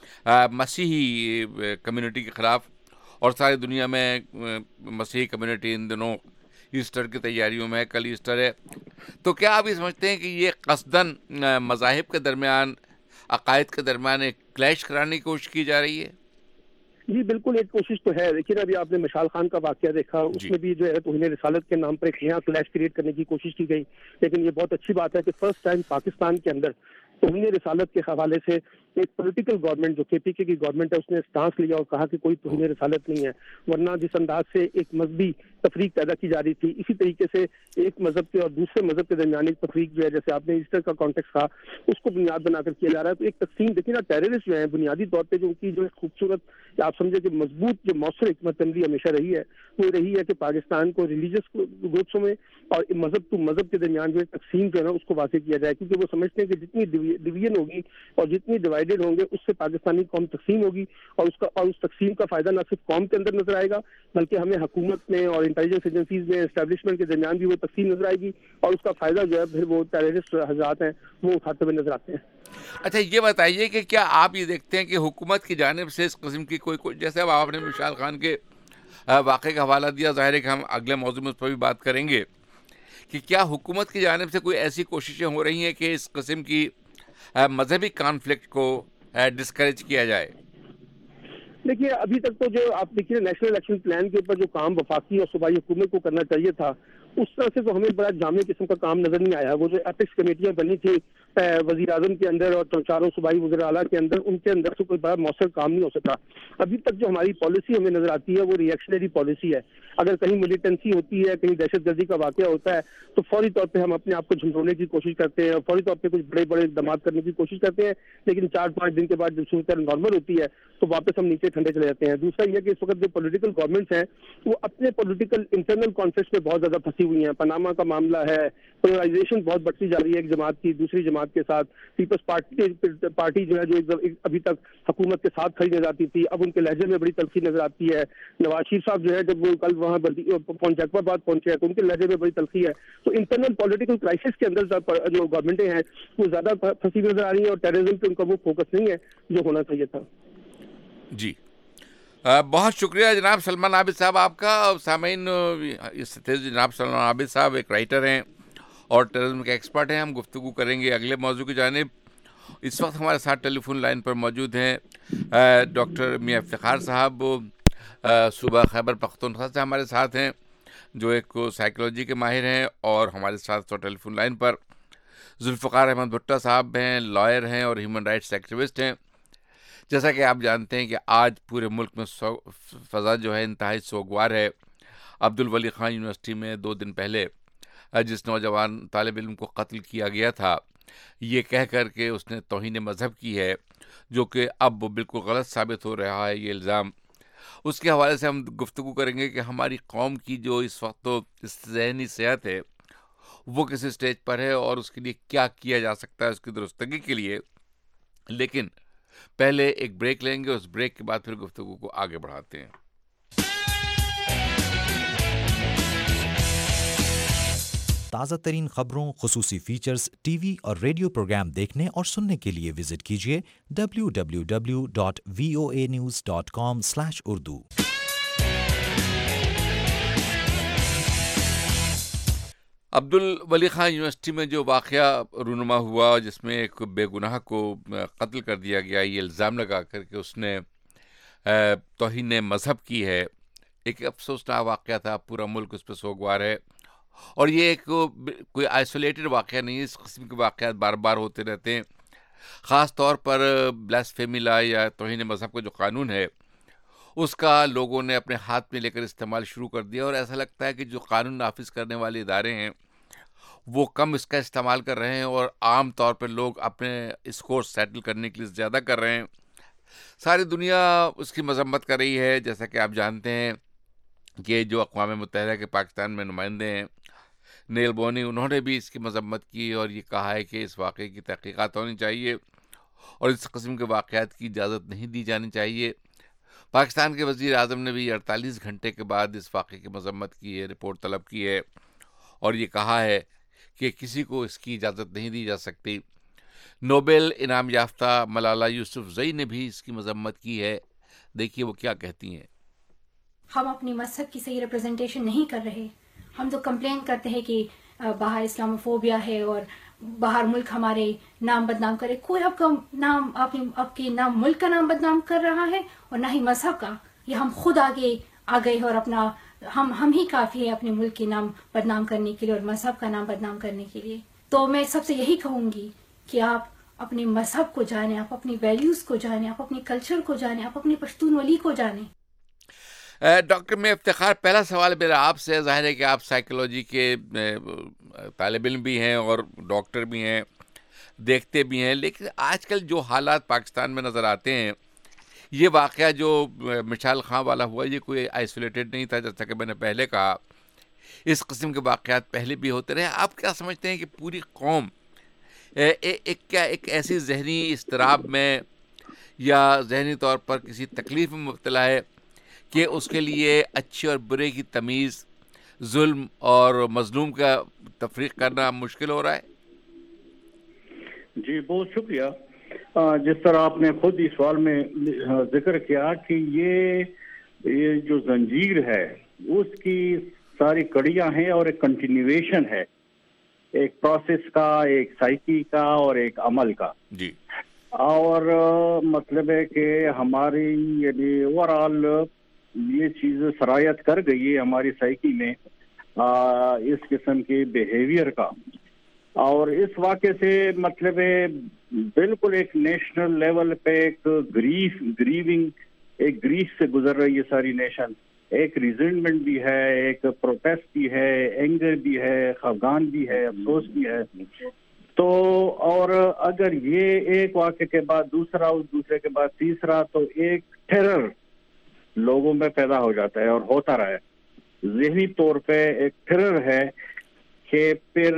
مسیحی کمیونٹی کے خلاف, اور ساری دنیا میں مسیحی کمیونٹی ان دنوں ایسٹر کی تیاریوں میں ہے. کل ایسٹر ہے, تو کیا آپ یہ سمجھتے ہیں کہ یہ قصداً مذاہب کے درمیان, عقائد کے درمیان ایک کلیش کرانے کی کوشش کی جا رہی ہے؟ جی بالکل ایک کوشش تو ہے. لیکن ابھی آپ نے مشال خان کا واقعہ دیکھا, اس میں بھی جو ہے توہین رسالت کے نام پر ایک نیا کلیش کریٹ کرنے کی کوشش کی گئی. لیکن یہ بہت اچھی بات ہے کہ فرسٹ ٹائم پاکستان کے اندر توہین رسالت کے حوالے سے ایک پولیٹیکل گورنمنٹ جو کے پی کے کی گورنمنٹ ہے اس نے اسٹانس لیا اور کہا کہ کوئی توہین رسالت نہیں ہے. ورنہ جس انداز سے ایک مذہبی تفریق پیدا کی جا رہی تھی, اسی طریقے سے ایک مذہب کے اور دوسرے مذہب کے درمیان ایک تفریق جو ہے, جیسے آپ نے ایسٹر کا کانٹیکس کہا, اس کو بنیاد بنا کر کیا جا رہا ہے. تو ایک تقسیم دیکھیے نا, ٹیررسٹ جو ہیں بنیادی طور پہ جو ان کی جو خوبصورت آپ سمجھے کہ مضبوط جو مؤثر حکمت عملی ہمیشہ رہی ہے وہ رہی ہے کہ پاکستان کو ریلیجس گروپسوں میں اور مذہب ٹو مذہب کے درمیان جو تقسیم جو ہے نا اس کو واضح کیا جائے. کیونکہ وہ سمجھتے ہیں کہ جتنی ڈویژن ہوگی اور جتنی ڈیوائیڈڈ ہوں گے اس سے پاکستانی قوم تقسیم ہوگی, اور اس تقسیم کا فائدہ نہ صرف قوم کے اندر نظر آئے گا بلکہ ہمیں حکومت میں اور انٹیلیجنس ایجنسیز میں اسٹیبلشمنٹ کے درمیان بھی وہ تقسیم نظر آئے گی, اور اس کا فائدہ جو ہے پھر وہ ٹیررسٹ حضرات ہیں وہ اٹھاتے ہوئے نظر آتے ہیں. اچھا یہ بتائیے کہ کیا آپ یہ دیکھتے ہیں کہ حکومت کی جانب سے اس قسم کی کوئی جیسے اب آپ نے مشال خان کے واقعے کا حوالہ دیا, ظاہر ہے کہ ہم اگلے موضوع میں اس پر بھی بات کریں گے, کہ کیا حکومت کی جانب سے کوئی ایسی کوششیں ہو رہی ہیں کہ اس قسم کی مذہبی کانفلکٹ کو ڈسکریج کیا جائے؟ دیکھیے ابھی تک تو جو آپ دیکھیے نیشنل الیکشن پلان کے اوپر جو کام وفاقی اور صوبائی حکومت کو کرنا چاہیے تھا اس طرح سے تو ہمیں بڑا جامع قسم کا کام نظر نہیں آیا. وہ جو ایپکس کمیٹیاں بنی تھی وزیر اعظم کے اندر اور چاروں صوبائی وزراء اعلیٰ کے اندر، ان کے اندر سے کوئی بڑا مؤثر کام نہیں ہو سکا. ابھی تک جو ہماری پالیسی ہمیں نظر آتی ہے وہ ریئیکشنری پالیسی ہے. اگر کہیں ملیٹنسی ہوتی ہے، کہیں دہشت گردی کا واقعہ ہوتا ہے تو فوری طور پہ ہم اپنے آپ کو جھنجھوڑنے کی کوشش کرتے ہیں اور فوری طور پہ کچھ بڑے بڑے اقدامات کرنے کی کوشش کرتے ہیں، لیکن 4-5 دن کے بعد جب صورت نارمل ہوتی ہے تو واپس ہم نیچے ٹھنڈے چلے جاتے ہیں. دوسرا یہ کہ اس وقت جو پولیٹیکل گورنمنٹس ہیں وہ اپنے پولیٹیکل انٹرنل کانفلکٹس میں بہت زیادہ پھنسی ہوئی ہیں. پاناما کا معاملہ ہے، پولرائزیشن بہت بڑھتی جا رہی ہے ایک جماعت کی دوسری جماعت کے ساتھ. پیپلز پارٹی جو ہے جو ابھی تک حکومت کے ساتھ کھڑی نظر آتی تھی، اب ان کے لہجے میں بڑی تلخی نظر آتی ہے. نواز شریف صاحب جو ہے جب وہ کل وہاں جیکب آباد پہنچے ہیں تو ان کے لہجے میں بڑی تلخی ہے. تو انٹرنل پولیٹیکل کرائسس کے اندر جو گورنمنٹیں ہیں وہ زیادہ پھنسی نظر آ رہی ہیں اور ٹیررزم پہ ان کا وہ فوکس نہیں ہے جو ہونا چاہیے تھا. جی بہت شکریہ جناب سلمان عابد صاحب آپ کا. سامعین، اس سے جناب سلمان عابد صاحب ایک رائٹر ہیں اور ٹیررزم کے ایکسپرٹ ہیں. ہم گفتگو کریں گے اگلے موضوع کی جانب. اس وقت ہمارے ساتھ ٹیلی فون لائن پر موجود ہیں ڈاکٹر میاں افتخار صاحب، صوبہ خیبر پختونخوا سے ہمارے ساتھ ہیں، جو ایک سائیکلوجی کے ماہر ہیں. اور ہمارے ساتھ ٹیلی فون لائن پر ذوالفقار احمد بھٹہ صاحب ہیں، لائر ہیں اور ہیومن رائٹس ایکٹیوسٹ ہیں. جیسا کہ آپ جانتے ہیں کہ آج پورے ملک میں فضا جو ہے انتہائی سوگوار ہے. عبدالولی خان یونیورسٹی میں 2 دن پہلے جس نوجوان طالب علم کو قتل کیا گیا تھا، یہ کہہ کر کہ اس نے توہین مذہب کی ہے، جو کہ اب بالکل غلط ثابت ہو رہا ہے یہ الزام. اس کے حوالے سے ہم گفتگو کریں گے کہ ہماری قوم کی جو اس وقت تو ذہنی صحت ہے وہ کس اسٹیج پر ہے اور اس کے لیے کیا کیا جا سکتا ہے اس کی درستگی کے لیے. لیکن پہلے ایک بریک لیں گے، اس بریک کے بعد پھر گفتگو کو آگے بڑھاتے ہیں. تازہ ترین خبروں، خصوصی فیچرز، ٹی وی اور ریڈیو پروگرام دیکھنے اور سننے کے لیے وزٹ کیجیے www.voanews.com/urdu. عبدالولی خان یونیورسٹی میں جو واقعہ رونما ہوا جس میں ایک بے گناہ کو قتل کر دیا گیا، یہ الزام لگا کر کہ اس نے توہین مذہب کی ہے، ایک افسوسناک واقعہ تھا. پورا ملک اس پہ سوگوار ہے اور یہ ایک کوئی آئسولیٹڈ واقعہ نہیں ہے. اس قسم کے واقعات بار بار ہوتے رہتے ہیں. خاص طور پر بلاسفیمی لا یا توہین مذہب کا جو قانون ہے اس کا لوگوں نے اپنے ہاتھ میں لے کر استعمال شروع کر دیا، اور ایسا لگتا ہے کہ جو قانون نافذ کرنے والے ادارے ہیں وہ کم اس کا استعمال کر رہے ہیں اور عام طور پر لوگ اپنے اسکور سیٹل کرنے کے لیے زیادہ کر رہے ہیں. ساری دنیا اس کی مذمت کر رہی ہے. جیسا کہ آپ جانتے ہیں کہ جو اقوام متحدہ کے پاکستان میں نمائندے ہیں نیل بونی، انہوں نے بھی اس کی مذمت کی اور یہ کہا ہے کہ اس واقعے کی تحقیقات ہونی چاہیے اور اس قسم کے واقعات کی اجازت نہیں دی جانی چاہیے. پاکستان کے وزیر اعظم نے بھی 48 گھنٹے کے بعد اس واقعے کی مذمت کی ہے، رپورٹ طلب کی ہے اور یہ کہا ہے کہ کسی کو اس کی اجازت نہیں دی جا سکتی. نوبل انعام یافتہ ملالہ یوسفزئی نے بھی اس کی مذمت کی ہے. دیکھیے وہ کیا کہتی ہیں. ہم اپنی مذہب کی صحیح ریپرزنٹیشن نہیں کر رہے. ہم تو کمپلین کرتے ہیں کہ باہر اسلاموفوبیا ہے اور باہر ملک ہمارے نام بدنام کرے. کوئی آپ کا نام آپ کے نام ملک کا نام بدنام کر رہا ہے اور نہ ہی مذہب کا. یہ ہم خود آگے آ گئے اور اپنا ہم ہی کافی ہے اپنے ملک کے نام بدنام کرنے کے لیے اور مذہب کا نام بدنام کرنے کے لیے. تو میں سب سے یہی کہوں گی کہ آپ اپنے مذہب کو جانیں، آپ اپنی ویلیوز کو جانیں، آپ اپنے کلچر کو جانیں، آپ اپنی پشتون ولی کو جانیں. ڈاکٹر میں افتخار، پہلا سوال میرا آپ سے، ظاہر ہے کہ آپ سائیکلوجی کے طالب علم بھی ہیں اور ڈاکٹر بھی ہیں، دیکھتے بھی ہیں، لیکن آج کل جو حالات پاکستان میں نظر آتے ہیں، یہ واقعہ جو مشال خان والا ہوا یہ کوئی آئسولیٹڈ نہیں تھا. جیسا کہ میں نے پہلے کہا اس قسم کے واقعات پہلے بھی ہوتے رہے. آپ کیا سمجھتے ہیں کہ پوری قوم ایک ایسی ذہنی اضطراب میں یا ذہنی طور پر کسی تکلیف میں مبتلا ہے کہ اس کے لیے اچھے اور برے کی تمیز، ظلم اور مظلوم کا تفریق کرنا مشکل ہو رہا ہے؟ جی بہت شکریہ. جس طرح آپ نے خود اس سوال میں ذکر کیا کہ یہ جو زنجیر ہے اس کی ساری کڑیاں ہیں اور ایک کنٹینیویشن ہے، ایک پروسیس کا، ایک سائیکی کا اور ایک عمل کا. جی. اور مطلب ہے کہ ہماری یعنی اوور آل یہ چیز سرایت کر گئی ہے ہماری سائیکی میں اس قسم کے بیہیویئر کا. اور اس واقعے سے مطلب بالکل ایک نیشنل لیول پہ ایک گریونگ ایک گریف سے گزر رہی ہے ساری نیشن. ایک ریزنمنٹ بھی ہے, ایک پروٹیسٹ بھی ہے, اینگر بھی ہے, خفگان بھی ہے, افسوس بھی ہے. تو اور اگر یہ ایک واقعے کے بعد دوسرا, اس دوسرے کے بعد تیسرا, تو ایک ٹیرر لوگوں میں پیدا ہو جاتا ہے اور ہوتا رہا ہے. ذہنی طور پہ ایک ٹیرر ہے کہ پھر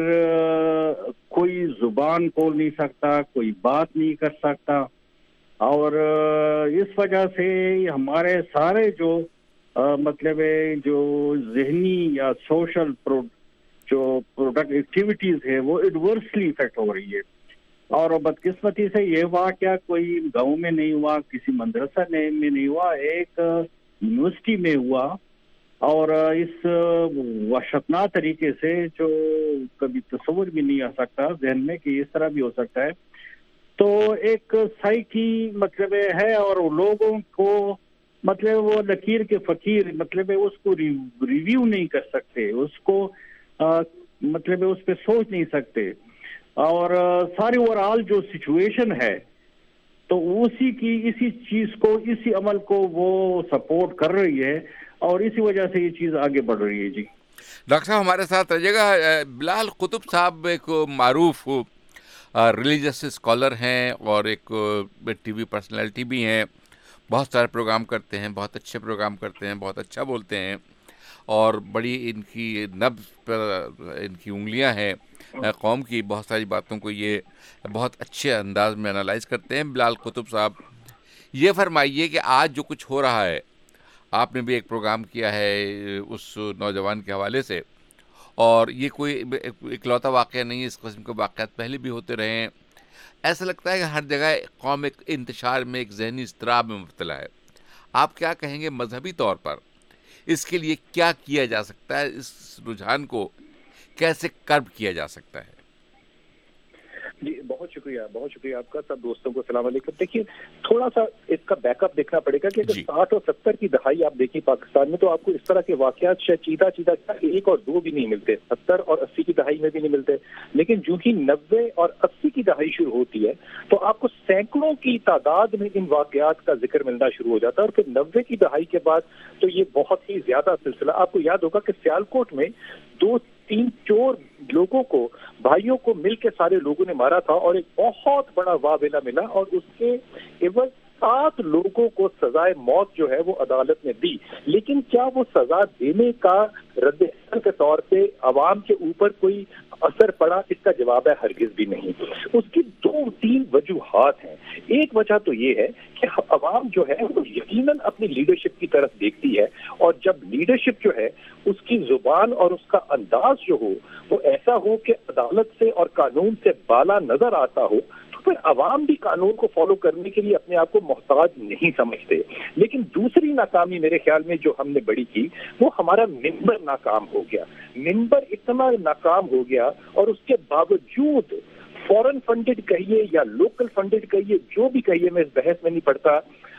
کوئی زبان کھول نہیں سکتا, کوئی بات نہیں کر سکتا. اور اس وجہ سے ہمارے سارے جو مطلب جو ذہنی یا سوشل جو پروڈکٹ ایکٹیویٹیز ہے وہ ایڈورسلی افیکٹ ہو رہی ہے. اور بدقسمتی سے یہ واقعہ کوئی گاؤں میں نہیں ہوا, کسی مدرسہ میں نہیں ہوا, ایک یونیورسٹی میں ہوا. اور اس وحشتناک طریقے سے جو کبھی تصور بھی نہیں آ سکتا ذہن میں کہ اس طرح بھی ہو سکتا ہے. تو ایک سائیکی مطلب ہے, اور لوگوں کو مطلب وہ لکیر کے فقیر مطلب اس کو ریویو نہیں کر سکتے, اس کو مطلب اس پہ سوچ نہیں سکتے. اور ساری اوورآل جو سچویشن ہے تو اسی چیز کو, اسی عمل کو وہ سپورٹ کر رہی ہے, اور اسی وجہ سے یہ چیز آگے بڑھ رہی ہے. جی ڈاکٹر صاحب ہمارے ساتھ رہیے گا. بلال قطب صاحب ایک معروف ریلیجس اسکالر ہیں اور ایک ٹی وی پرسنالٹی بھی ہیں. بہت سارے پروگرام کرتے ہیں, بہت اچھے پروگرام کرتے ہیں, بہت اچھا بولتے ہیں, اور بڑی ان کی نبض پر ان کی انگلیاں ہیں قوم کی. بہت ساری باتوں کو یہ بہت اچھے انداز میں انالائز کرتے ہیں. بلال قطب صاحب, یہ فرمائیے کہ آج جو کچھ ہو رہا ہے, آپ نے بھی ایک پروگرام کیا ہے اس نوجوان کے حوالے سے, اور یہ کوئی اکلوتا واقعہ نہیں ہے, اس قسم کے واقعات پہلے بھی ہوتے رہے ہیں. ایسا لگتا ہے کہ ہر جگہ قوم ایک انتشار میں, ایک ذہنی اضطراب میں مبتلا ہے. آپ کیا کہیں گے مذہبی طور پر اس کے لیے کیا کیا جا سکتا ہے, اس رجحان کو کیسے کرب کیا جا سکتا ہے؟ جی بہت شکریہ آپ کا. سب دوستوں کو السلام علیکم. دیکھیے تھوڑا سا اس کا بیک اپ دیکھنا پڑے گا کہ اگر 60 اور 70 کی دہائی آپ دیکھیں پاکستان میں, تو آپ کو اس طرح کے واقعات شاید چیدہ 1 اور 2 بھی نہیں ملتے. 70 اور 80 کی دہائی میں بھی نہیں ملتے. لیکن جو ہی 90 اور 80 کی دہائی شروع ہوتی ہے تو آپ کو سینکڑوں کی تعداد میں ان واقعات کا ذکر ملنا شروع ہو جاتا ہے. اور پھر 90 کی دہائی کے بعد تو یہ بہت ہی زیادہ سلسلہ. آپ کو یاد ہوگا کہ سیالکوٹ میں 2-3 چور لوگوں کو, بھائیوں کو مل کے سارے لوگوں نے مارا تھا, اور ایک بہت بڑا واویلا ملا, اور اس کے عوض 7 لوگوں کو سزائے موت جو ہے وہ عدالت نے دی. لیکن کیا وہ سزا دینے کا رد عمل کے طور پہ عوام کے اوپر کوئی اثر پڑا؟ اس کا جواب ہے ہرگز بھی نہیں. اس کی 2-3 وجوہات ہیں. ایک وجہ تو یہ ہے کہ عوام جو ہے وہ یقیناً اپنی لیڈرشپ کی طرف دیکھتی ہے, اور جب لیڈرشپ جو ہے اس کی زبان اور اس کا انداز جو ہو وہ ایسا ہو کہ عدالت سے اور قانون سے بالا نظر آتا ہو, تو پھر عوام بھی قانون کو فالو کرنے کے لیے اپنے آپ کو محتاج نہیں سمجھتے. لیکن دوسری ناکامی میرے خیال میں جو ہم نے بڑی کی, وہ ہمارا ممبر ناکام ہو گیا. ممبر اتنا ناکام ہو گیا, اور اس کے باوجود فورن فنڈڈ کہیے یا لوکل فنڈڈ کہیے, جو بھی کہیے, میں اس بحث میں نہیں پڑتا,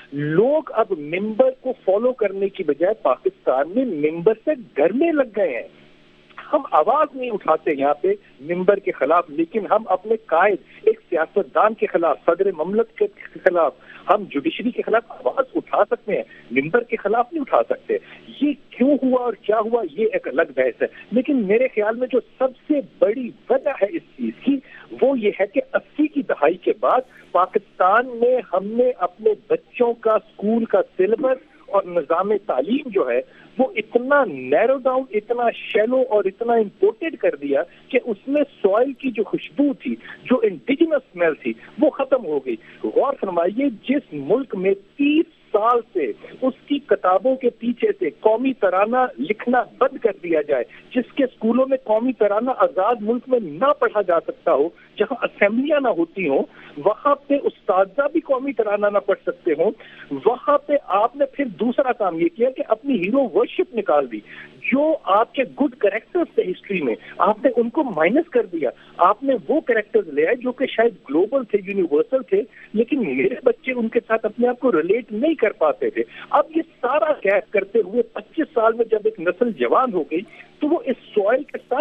لوگ اب ممبر کو فالو کرنے کی بجائے پاکستان میں ممبر سے گھرنے لگ گئے ہیں. ہم آواز نہیں اٹھاتے یہاں پہ ممبر کے خلاف, لیکن ہم اپنے قائد, ایک سیاستدان کے خلاف, صدر مملکت کے خلاف, ہم جوڈیشری کے خلاف آواز اٹھا سکتے ہیں, ممبر کے خلاف نہیں اٹھا سکتے. یہ کیوں ہوا اور کیا ہوا یہ ایک الگ بحث ہے. لیکن میرے خیال میں جو سب سے بڑی وجہ ہے اس چیز کی, وہ یہ ہے کہ 80 کی دہائی کے بعد پاکستان میں ہم نے اپنے بچوں کا اسکول کا سلیبس اور نظام تعلیم جو ہے وہ اتنا نیرو ڈاؤن, اتنا شیلو اور اتنا امپورٹڈ کر دیا کہ اس میں سوائل کی جو خوشبو تھی, جو انڈیجنس اسمیل تھی, وہ ختم ہو گئی. غور فرمائیے, جس ملک میں 30 سال سے اس کی کتابوں کے پیچھے سے قومی ترانہ لکھنا بند کر دیا جائے, جس کے اسکولوں میں قومی ترانہ آزاد ملک میں نہ پڑھا جا سکتا ہو, جہاں اسمبلیاں نہ ہوتی ہوں, وہاں پہ اساتذہ بھی قومی ترانہ نہ پڑھ سکتے ہوں, وہاں پہ آپ نے پھر دوسرا کام یہ کیا کہ اپنی ہیرو ورشپ نکال دی. جو آپ کے گڈ کریکٹرز تھے ہسٹری میں, آپ نے ان کو مائنس کر دیا. آپ نے وہ کریکٹرز لے آئے جو کہ شاید گلوبل تھے, یونیورسل تھے, لیکن میرے بچے ان کے ساتھ اپنے آپ کو ریلیٹ نہیں کر پاتے تھے. اب یہ سارا گیپ کرتے ہوئے 25 سال میں جب ایک نسل جوان ہو گئی, تو وہ اس سوائل کے ساتھ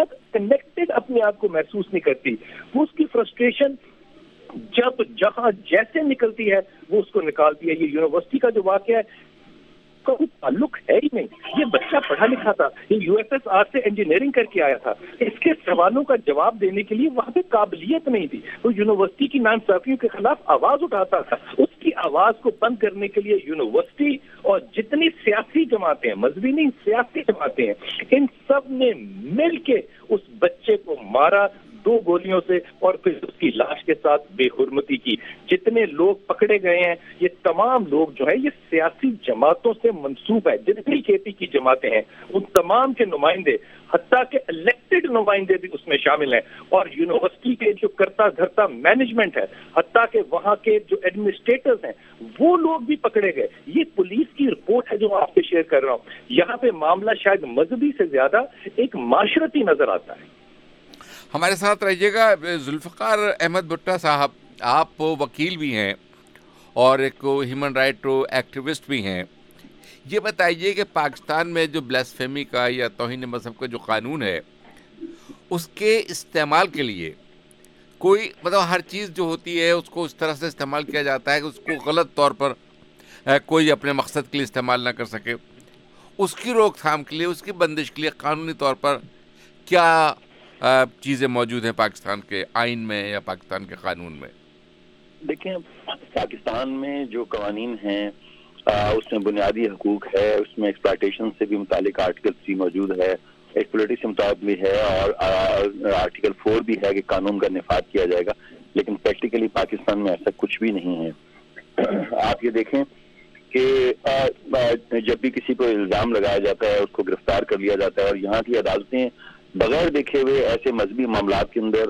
کنیکٹڈ اپنے آپ کو محسوس نہیں کرتی. وہ اس کی فرسٹریشن جب جہاں جیسے نکلتی ہے وہ اس کو نکالتی ہے. یہ یونیورسٹی کا جو واقعہ ہے کا کوئی تعلق ہے ہی نہیں. یہ بچہ پڑھا لکھا تھا, یہ یو ایس ایس آر سے انجینئرنگ کر کے آیا تھا, اس کے سوالوں کا جواب دینے کے لیے وہاں پہ قابلیت نہیں تھی. وہ یونیورسٹی کی ناانصافیوں کے خلاف آواز اٹھاتا تھا. اس کی آواز کو بند کرنے کے لیے یونیورسٹی اور جتنی سیاسی جماعتیں ہیں, مذہبی نہیں سیاسی جماعتیں ہیں, ان سب نے مل کے اس بچے کو مارا 2 گولیوں سے, اور پھر اس کی لاش کے ساتھ بے حرمتی کی. جتنے لوگ پکڑے گئے ہیں یہ تمام لوگ جو ہے یہ سیاسی جماعتوں سے منسوب ہے. جتنی KP کی جماعتیں ہیں ان تمام کے نمائندے, حتیٰ کہ الیکٹڈ نمائندے بھی اس میں شامل ہیں, اور یونیورسٹی کے جو کرتا دھرتا مینجمنٹ ہے, حتیٰ کہ وہاں کے جو ایڈمنسٹریٹرز ہیں وہ لوگ بھی پکڑے گئے. یہ پولیس کی رپورٹ ہے جو میں آپ سے شیئر کر رہا ہوں. یہاں پہ معاملہ شاید مذہبی سے زیادہ ایک معاشرتی نظر آتا ہے. ہمارے ساتھ رہیے گا ذوالفقار احمد بھٹا صاحب. آپ وکیل بھی ہیں اور ایک ہیومن رائٹ ایکٹیوسٹ بھی ہیں. یہ بتائیے کہ پاکستان میں جو بلیسفیمی کا یا توہین مذہب کا جو قانون ہے اس کے استعمال کے لیے کوئی ہر چیز جو ہوتی ہے اس کو اس طرح سے استعمال کیا جاتا ہے کہ اس کو غلط طور پر کوئی اپنے مقصد کے لیے استعمال نہ کر سکے. اس کی روک تھام کے لیے, اس کی بندش کے لیے قانونی طور پر کیا چیزیں موجود ہیں پاکستان کے آئین میں یا پاکستان کے قانون میں؟ دیکھیں, پاکستان میں جو قوانین ہیں اس میں بنیادی حقوق ہے, اس میں ایکسپلائٹیشن سے بھی متعلق آرٹیکل 3 موجود ہے, ایکسپلائٹیشن سے مطابق بھی ہے, اور آرٹیکل 4 بھی ہے کہ قانون کا نفاذ کیا جائے گا. لیکن پریکٹیکلی پاکستان میں ایسا کچھ بھی نہیں ہے. آپ یہ دیکھیں کہ جب بھی کسی کو الزام لگایا جاتا ہے اس کو گرفتار کر لیا جاتا ہے, اور یہاں کی عدالتیں بغیر دیکھے ہوئے ایسے مذہبی معاملات کے اندر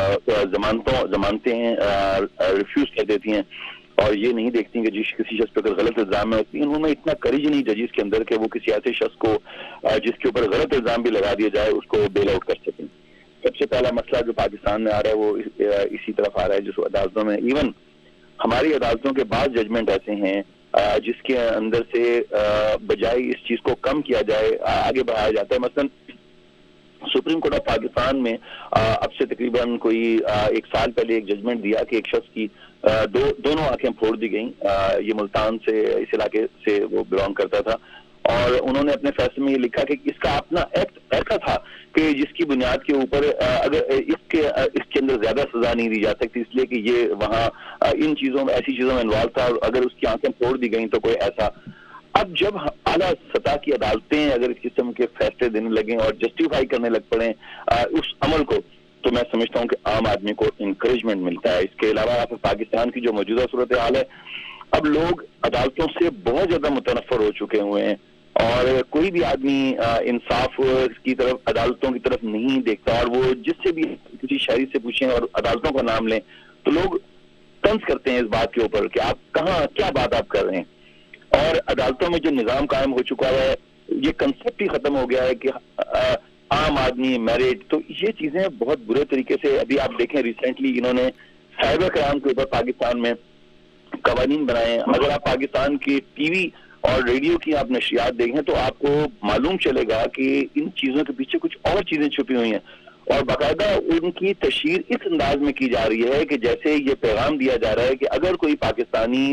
ضمانتیں ریفیوز کر دیتی ہیں, اور یہ نہیں دیکھتی کہ کسی شخص پر غلط الزام ہے. انہوں نے اتنا کریج نہیں ججز کے اندر کہ وہ کسی ایسے شخص کو جس کے اوپر غلط الزام بھی لگا دیا جائے اس کو بیل آؤٹ کر سکیں. سب سے پہلا مسئلہ جو پاکستان میں آ رہا ہے وہ اسی طرف آ رہا ہے, جس عدالتوں میں ایون ہماری عدالتوں کے بعض ججمنٹ ایسے ہیں جس کے اندر سے بجائے اس چیز کو کم کیا جائے آگے بڑھایا جاتا ہے. مثلا سپریم کورٹ آف پاکستان میں اب سے تقریباً کوئی 1 سال پہلے ایک ججمنٹ دیا کہ ایک شخص کی دونوں آنکھیں پھوڑ دی گئیں. یہ ملتان سے اس علاقے سے وہ بلانگ کرتا تھا, اور انہوں نے اپنے فیصلے میں یہ لکھا کہ اس کا اپنا ایکٹ ایسا تھا کہ جس کی بنیاد کے اوپر اگر اس کے اندر زیادہ سزا نہیں دی جا سکتی, اس لیے کہ یہ وہاں ان چیزوں میں ایسی چیزوں میں انوالو تھا, اور اگر اس کی آنکھیں پھوڑ دی گئیں تو کوئی ایسا. اب جب اعلیٰ سطح کی عدالتیں اگر اس قسم کے فیصلے دینے لگیں اور جسٹیفائی کرنے لگ پڑیں اس عمل کو, تو میں سمجھتا ہوں کہ عام آدمی کو انکریجمنٹ ملتا ہے. اس کے علاوہ پاکستان کی جو موجودہ صورتحال ہے, اب لوگ عدالتوں سے بہت زیادہ متنفر ہو چکے ہوئے ہیں, اور کوئی بھی آدمی انصاف کی طرف عدالتوں کی طرف نہیں دیکھتا. اور وہ جس سے بھی کسی شہری سے پوچھیں اور عدالتوں کا نام لیں تو لوگ طنز کرتے ہیں اس بات کے اوپر کہ آپ کہاں کیا بات آپ کر رہے ہیں. اور عدالتوں میں جو نظام قائم ہو چکا ہے یہ کنسیپٹ ہی ختم ہو گیا ہے کہ عام آدمی میرٹ. تو یہ چیزیں بہت برے طریقے سے, ابھی آپ دیکھیں ریسنٹلی انہوں نے سائبر کرائم کے اوپر پاکستان میں قوانین بنائے ہیں. اگر آپ پاکستان کی ٹی وی اور ریڈیو کی آپ نشریات دیکھیں تو آپ کو معلوم چلے گا کہ ان چیزوں کے پیچھے کچھ اور چیزیں چھپی ہوئی ہیں, اور باقاعدہ ان کی تشہیر اس انداز میں کی جا رہی ہے کہ جیسے یہ پیغام دیا جا رہا ہے کہ اگر کوئی پاکستانی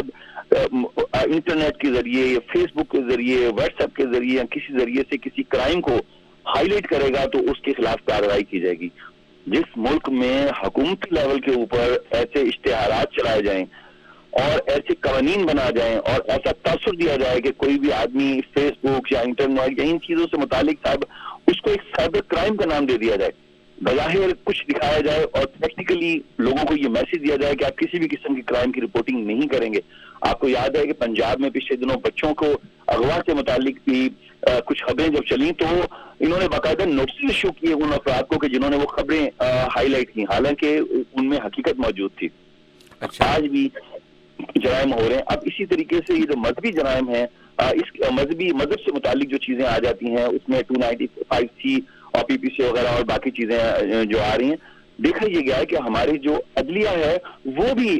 انٹرنیٹ کے ذریعے یا فیس بک کے ذریعے واٹس ایپ کے ذریعے یا کسی ذریعے سے کسی کرائم کو ہائی لائٹ کرے گا تو اس کے خلاف کارروائی کی جائے گی. جس ملک میں حکومتی لیول کے اوپر ایسے اشتہارات چلائے جائیں اور ایسے قوانین بنا جائیں اور ایسا تاثر دیا جائے کہ کوئی بھی آدمی فیس بک یا انٹرنیٹ یا ان چیزوں سے متعلق صاحب اس کو ایک سائبر کرائم کا نام دے دیا جائے, بظاہر کچھ دکھایا جائے اور پریکٹیکلی لوگوں کو یہ میسج دیا جائے کہ آپ کسی بھی قسم کی کرائم کی رپورٹنگ نہیں کریں گے. آپ کو یاد ہے کہ پنجاب میں پچھلے دنوں بچوں کو اغوا سے متعلق بھی کچھ خبریں جب چلیں تو انہوں نے باقاعدہ نوٹس ایشو کیے ان افراد کو کہ جنہوں نے وہ خبریں ہائی لائٹ کی, حالانکہ ان میں حقیقت موجود تھی. آج بھی جرائم ہو رہے ہیں. اب اسی طریقے سے یہ جو مذہبی جرائم ہیں, اس مذہب سے متعلق جو چیزیں آ جاتی ہیں اس میں 295C اور PPC وغیرہ اور باقی چیزیں جو آ رہی ہیں, دیکھا یہ گیا ہے کہ ہماری جو عدلیہ ہے وہ بھی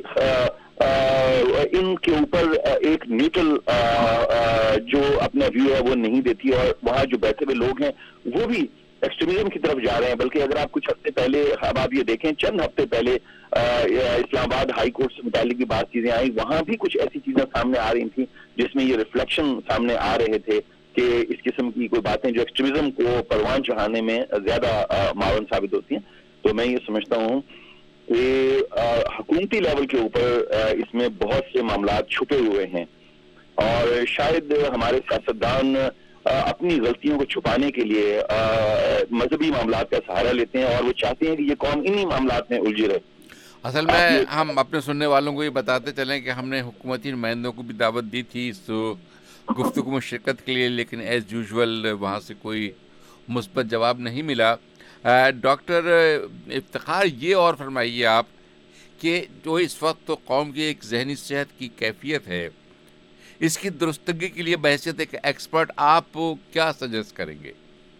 ان کے اوپر ایک نیوٹرل جو اپنا ویو ہے وہ نہیں دیتی, اور وہاں جو بیٹھے ہوئے لوگ ہیں وہ بھی ایکسٹریمزم کی طرف جا رہے ہیں. بلکہ اگر آپ کچھ ہفتے پہلے, اب آپ یہ دیکھیں چند ہفتے پہلے اسلام آباد ہائی کورٹ سے متعلق بھی بات چیزیں آئیں, وہاں بھی کچھ ایسی چیزیں سامنے آ رہی تھیں جس میں یہ ریفلیکشن سامنے آ رہے تھے کہ اس قسم کی کوئی باتیں جو ایکسٹریمزم کو پروان چڑھانے میں زیادہ معاون ثابت ہوتی ہیں. تو میں یہ سمجھتا ہوں کہ حکومتی لیول کے اوپر اس میں بہت سے معاملات چھپے ہوئے ہیں, اور شاید ہمارے سیاستدان اپنی غلطیوں کو چھپانے کے لیے مذہبی معاملات کا سہارا لیتے ہیں, اور وہ چاہتے ہیں کہ یہ قوم انہی معاملات میں الجھی رہے. اصل میں ہم اپنے سننے والوں کو یہ بتاتے چلیں کہ ہم نے حکومتی نمائندوں کو بھی دعوت دی تھی اس گفتگو میں شرکت کے لیے, لیکن ایز یوزول وہاں سے کوئی مثبت جواب نہیں ملا. ڈاکٹر افتخار, یہ اور فرمائیے آپ کہ جو اس وقت تو قوم کی ایک ذہنی صحت کی کیفیت ہے, اس کی درستگی کے لیے بحیثیت ایک ایکسپرٹ آپ کیا سجیسٹ کریں گے؟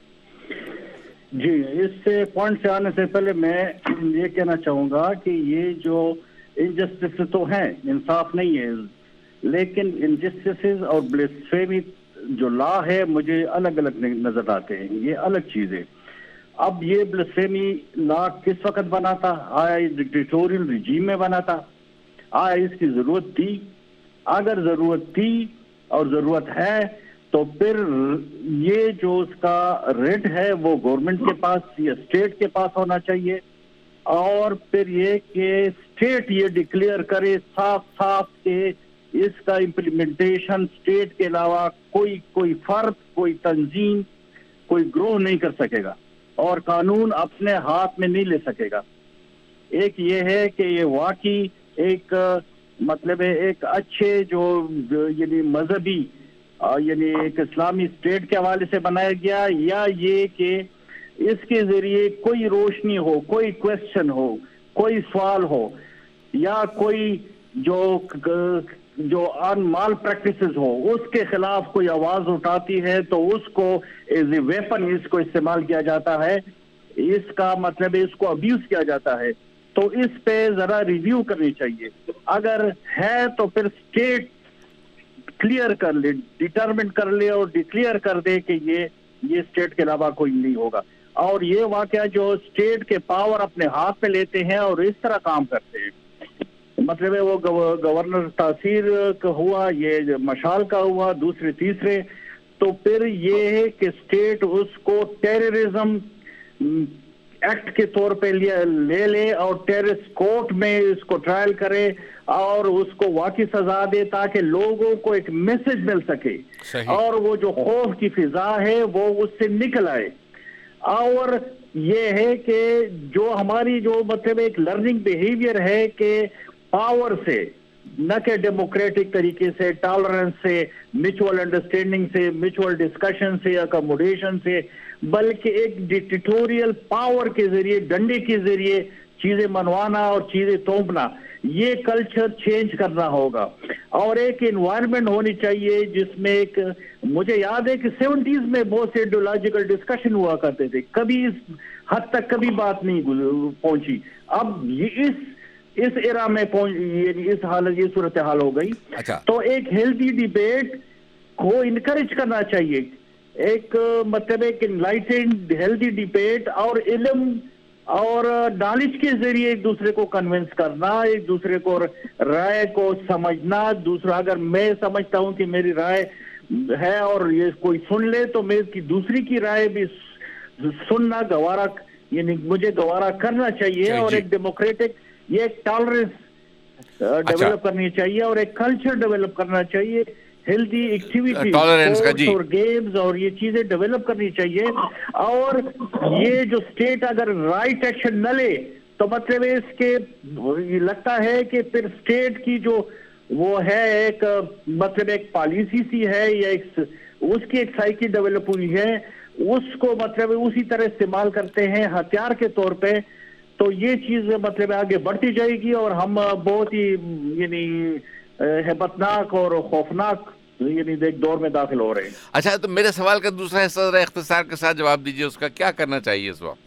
جی, اس پوائنٹ سے آنے سے پہلے میں یہ کہنا چاہوں گا کہ یہ جو انجسٹس تو ہیں, انصاف نہیں ہے, لیکن انجسٹسز اور بلیسفیمی جو لا ہے مجھے الگ الگ نظر آتے ہیں, یہ الگ چیز ہے. اب یہ بلیسفیمی لا کس وقت بنا تھا؟ آیا ڈکٹیٹوریل رجیم میں بنا تھا؟ آیا اس کی ضرورت تھی؟ اگر ضرورت تھی اور ضرورت ہے تو پھر یہ جو اس کا ریٹ ہے وہ گورنمنٹ کے پاس یا اسٹیٹ کے پاس ہونا چاہیے, اور پھر یہ کہ اسٹیٹ یہ ڈکلیئر کرے صاف صاف کہ اس کا امپلیمنٹیشن اسٹیٹ کے علاوہ کوئی فرد, کوئی تنظیم, کوئی گروہ نہیں کر سکے گا, اور قانون اپنے ہاتھ میں نہیں لے سکے گا. ایک یہ ہے کہ یہ واقعی ایک مطلب ہے ایک اچھے جو یعنی مذہبی یعنی ایک اسلامی اسٹیٹ کے حوالے سے بنایا گیا, یا یہ کہ اس کے ذریعے کوئی روشنی ہو, کوئی کویسچن ہو, کوئی سوال ہو, یا کوئی جو مال پریکٹسز ہو اس کے خلاف کوئی آواز اٹھاتی ہے تو اس کو ایز اے ویپن اس کو استعمال کیا جاتا ہے. اس کا مطلب اس کو ابیوز کیا جاتا ہے. تو اس پہ ذرا ریویو کرنی چاہیے. اگر ہے تو پھر اسٹیٹ کلیئر کر لے, ڈٹرمن کر لے اور ڈکلیئر کر دے کہ یہ اسٹیٹ کے علاوہ کوئی نہیں ہوگا. اور یہ واقعہ جو اسٹیٹ کے پاور اپنے ہاتھ میں لیتے ہیں اور اس طرح کام کرتے ہیں, مطلب ہے وہ گورنر تاثیر کا ہوا, یہ مشال کا ہوا, دوسرے تیسرے, تو پھر یہ ہے کہ اسٹیٹ اس کو ٹیررزم ایکٹ کے طور پہ لے لے اور ٹیررسٹ کورٹ میں اس کو ٹرائل کرے اور اس کو واقعی سزا دے تاکہ لوگوں کو ایک میسج مل سکے اور وہ جو خوف کی فضا ہے وہ اس سے نکل آئے. اور یہ ہے کہ جو ہماری جو مطلب ایک لرننگ بیہیویئر ہے کہ پاور سے, نہ کہ ڈیموکریٹک طریقے سے, ٹالرنس سے, میوچول انڈرسٹینڈنگ سے, میوچول ڈسکشن سے, اکاموڈیشن سے, بلکہ ایک ڈکٹیٹوریل پاور کے ذریعے, ڈنڈے کے ذریعے چیزیں منوانا اور چیزیں توپنا, یہ کلچر چینج کرنا ہوگا. اور ایک انوائرمنٹ ہونی چاہیے جس میں ایک, مجھے یاد ہے کہ 70s میں بہت سے ایڈیولوجیکل ڈسکشن ہوا کرتے تھے, کبھی اس حد تک کبھی بات نہیں پہنچی. اب اس ایرا میں اس حالت یہ صورتحال ہو گئی. تو ایک ہیلتھی ڈیبیٹ کو انکریج کرنا چاہیے, ایک مطلب ایک انلائٹنڈ ہیلتھی ڈیبیٹ اور علم اور نالج کے ذریعے ایک دوسرے کو کنونس کرنا, ایک دوسرے کو رائے کو سمجھنا. دوسرا, اگر میں سمجھتا ہوں کہ میری رائے ہے اور یہ کوئی سن لے تو میں اس کی دوسری کی رائے بھی سننا گوارا, یعنی مجھے گوارا کرنا چاہیے. اور ایک ڈیموکریٹک یہ ایک ٹالرنس ڈیولپ کرنی چاہیے اور ایک کلچر ڈیولپ کرنا چاہیے, ہیلتھی ایکٹیویٹی اور گیمز اور یہ چیزیں ڈیولپ کرنی چاہیے. اور یہ جو اسٹیٹ اگر رائٹ ایکشن نہ لے تو مطلب اس کے لگتا ہے کہ پھر اسٹیٹ کی جو وہ ہے ایک مطلب ایک پالیسی سی ہے یا اس کی ایک سائیکی ڈیولپ ہوئی ہے, اس کو مطلب اسی طرح استعمال کرتے ہیں ہتھیار کے طور پہ. تو یہ چیز مطلب آگے بڑھتی جائے گی اور ہم بہت ہی یعنی ہیبتناک اور خوفناک یعنی ایک دور میں داخل ہو رہے ہیں. اچھا, تو میرے سوال کا دوسرا حصہ ذرا اختصار کے ساتھ جواب دیجیے, اس کا کیا کرنا چاہیے اس وقت؟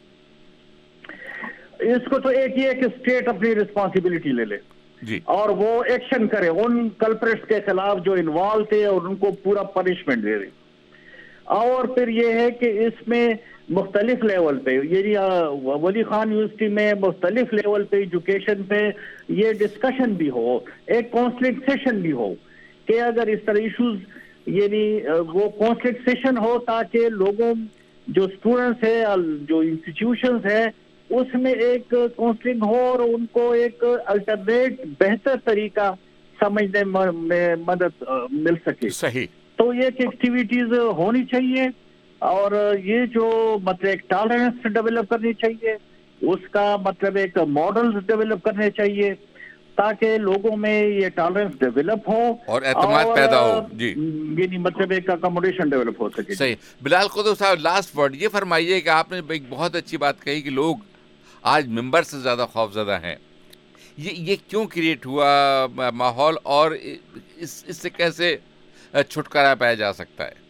اس کو تو ایک یہ کہ اسٹیٹ اپنی رسپانسبلٹی لے لے جی, اور وہ ایکشن کرے ان کلپریٹس کے خلاف جو انوالو تھے اور ان کو پورا پنشمنٹ دے دے. اور پھر یہ ہے کہ اس میں مختلف لیول پہ یعنی ولی خان یونیورسٹی میں مختلف لیول پہ ایجوکیشن پہ یہ ڈسکشن بھی ہو, ایک کونسلنگ سیشن بھی ہو کہ اگر اس طرح ایشوز یعنی وہ کونسلنگ سیشن ہو تاکہ لوگوں جو اسٹوڈنٹس ہیں جو انسٹیٹیوشنز ہیں اس میں ایک کونسلنگ ہو اور ان کو ایک الٹرنیٹ بہتر طریقہ سمجھنے میں مدد مل سکے. صحیح. تو یہ ایکٹیویٹیز ہونی چاہیے اور یہ جو مطلب ایک ٹالرنس ڈیولپ کرنی چاہیے, اس کا مطلب ایک ماڈلز ڈیولپ کرنے چاہیے تاکہ لوگوں میں یہ ٹالرنس ڈیولپ ہو اور اعتماد پیدا ہو. جی یعنی مطلب ایک اکاموڈیشن ڈیولپ ہو سکے. صحیح. بلال قطب صاحب لاسٹ ورڈ یہ فرمائیے کہ آپ نے ایک بہت اچھی بات کہی کہ لوگ آج ممبر سے زیادہ خوفزدہ ہیں. یہ کیوں کریٹ ہوا ماحول اور اس سے کیسے چھٹکارا پایا جا سکتا ہے؟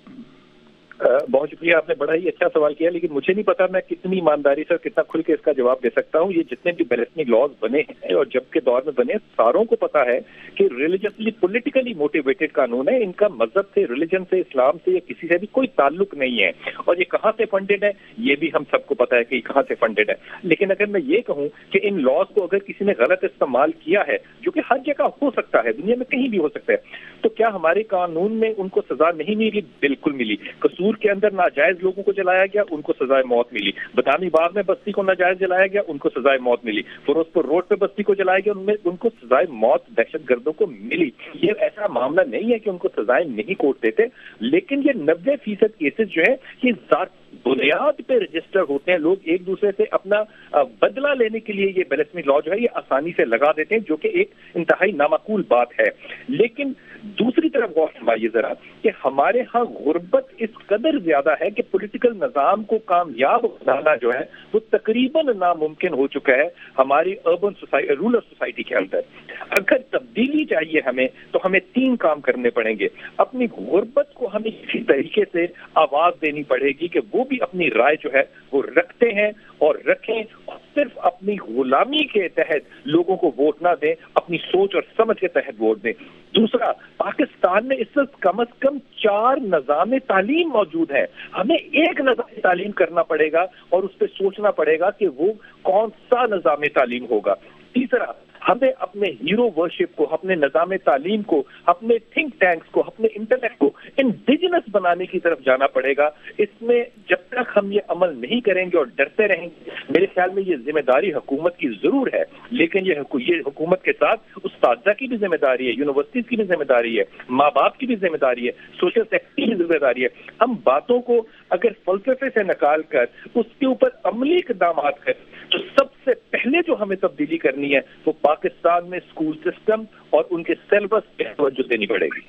بہت شکریہ, آپ نے بڑا ہی اچھا سوال کیا, لیکن مجھے نہیں پتا میں کتنی ایمانداری سے اور کتنا کھل کے اس کا جواب دے سکتا ہوں. یہ جتنے بھی بیلسٹک لاز بنے ہیں اور جب کے دور میں بنے ساروں کو پتا ہے کہ ریلیجسلی پولیٹیکلی موٹیویٹڈ قانون ہے, ان کا مذہب سے, ریلیجن سے, اسلام سے یا کسی سے بھی کوئی تعلق نہیں ہے. اور یہ کہاں سے فنڈڈ ہے یہ بھی ہم سب کو پتا ہے کہ یہ کہاں سے فنڈڈ ہے. لیکن اگر میں یہ کہوں کہ ان لاز کو اگر کسی نے غلط استعمال کیا ہے, جو کہ ہر جگہ ہو سکتا ہے, دنیا میں کہیں بھی ہو سکتا ہے, تو کیا ہمارے قانون میں ان کو سزا نہیں ملی؟ بالکل ملی. قصور کے اندر ناجائز لوگوں کو جلایا گیا, ان کو سزائے موت ملی. بادامی باغ میں بستی کو ناجائز جلایا گیا, ان کو سزائے موت ملی. فیروز پور روڈ پہ بستی کو جلایا گیا, ان کو سزائے موت دہشت گردوں کو ملی. یہ ایسا معاملہ نہیں ہے کہ ان کو سزائیں نہیں کورٹ دیتے, لیکن یہ 90% کیسز جو ہیں یہ ذات بنیاد پہ رجسٹر ہوتے ہیں. لوگ ایک دوسرے سے اپنا بدلہ لینے کے لیے یہ بیلسٹک لا جو ہے یہ آسانی سے لگا دیتے ہیں, جو کہ ایک انتہائی نامعقول بات ہے. لیکن دوسری طرف غور فرمائیے ذرا کہ ہمارے ہاں غربت اس قدر زیادہ ہے کہ پولیٹیکل نظام کو کامیاب بنانا جو ہے وہ تقریباً ناممکن ہو چکا ہے ہماری اربن سوسائٹی, رورل سوسائٹی کے اندر. اگر تبدیلی چاہیے ہمیں تو ہمیں 3 کام کرنے پڑیں گے. اپنی غربت کو ہمیں اسی طریقے سے آواز دینی پڑے گی کہ وہ بھی اپنی رائے جو ہے وہ رکھتے ہیں اور رکھیں, اور صرف اپنی غلامی کے تحت لوگوں کو ووٹ نہ دیں, اپنی سوچ اور سمجھ کے تحت ووٹ دیں. دوسرا, پاکستان میں اس وقت کم از کم 4 نظام تعلیم موجود ہے. ہمیں ایک نظام تعلیم کرنا پڑے گا اور اس پہ سوچنا پڑے گا کہ وہ کون سا نظام تعلیم ہوگا. تیسرا, ہمیں اپنے ہیرو ورشپ کو, اپنے نظام تعلیم کو, اپنے تھنک ٹینکس کو, اپنے انٹلیکٹ کو انڈیجنس بنانے کی طرف جانا پڑے گا. اس میں جب تک ہم یہ عمل نہیں کریں گے اور ڈرتے رہیں گے, میرے خیال میں یہ ذمہ داری حکومت کی ضرور ہے, لیکن یہ حکومت کے ساتھ اساتذہ کی بھی ذمہ داری ہے, یونیورسٹیز کی بھی ذمہ داری ہے, ماں باپ کی بھی ذمہ داری ہے, سوشل سیکٹر کی بھی ذمہ داری ہے. ہم باتوں کو اگر فلسفے سے نکال کر اس کے اوپر عملی اقدامات کریں تو سب سے پہلے جو ہمیں تبدیلی کرنی ہے وہ پاکستان میں اسکول سسٹم اور ان کے سیلبس پہ توجہ دینی پڑے گی.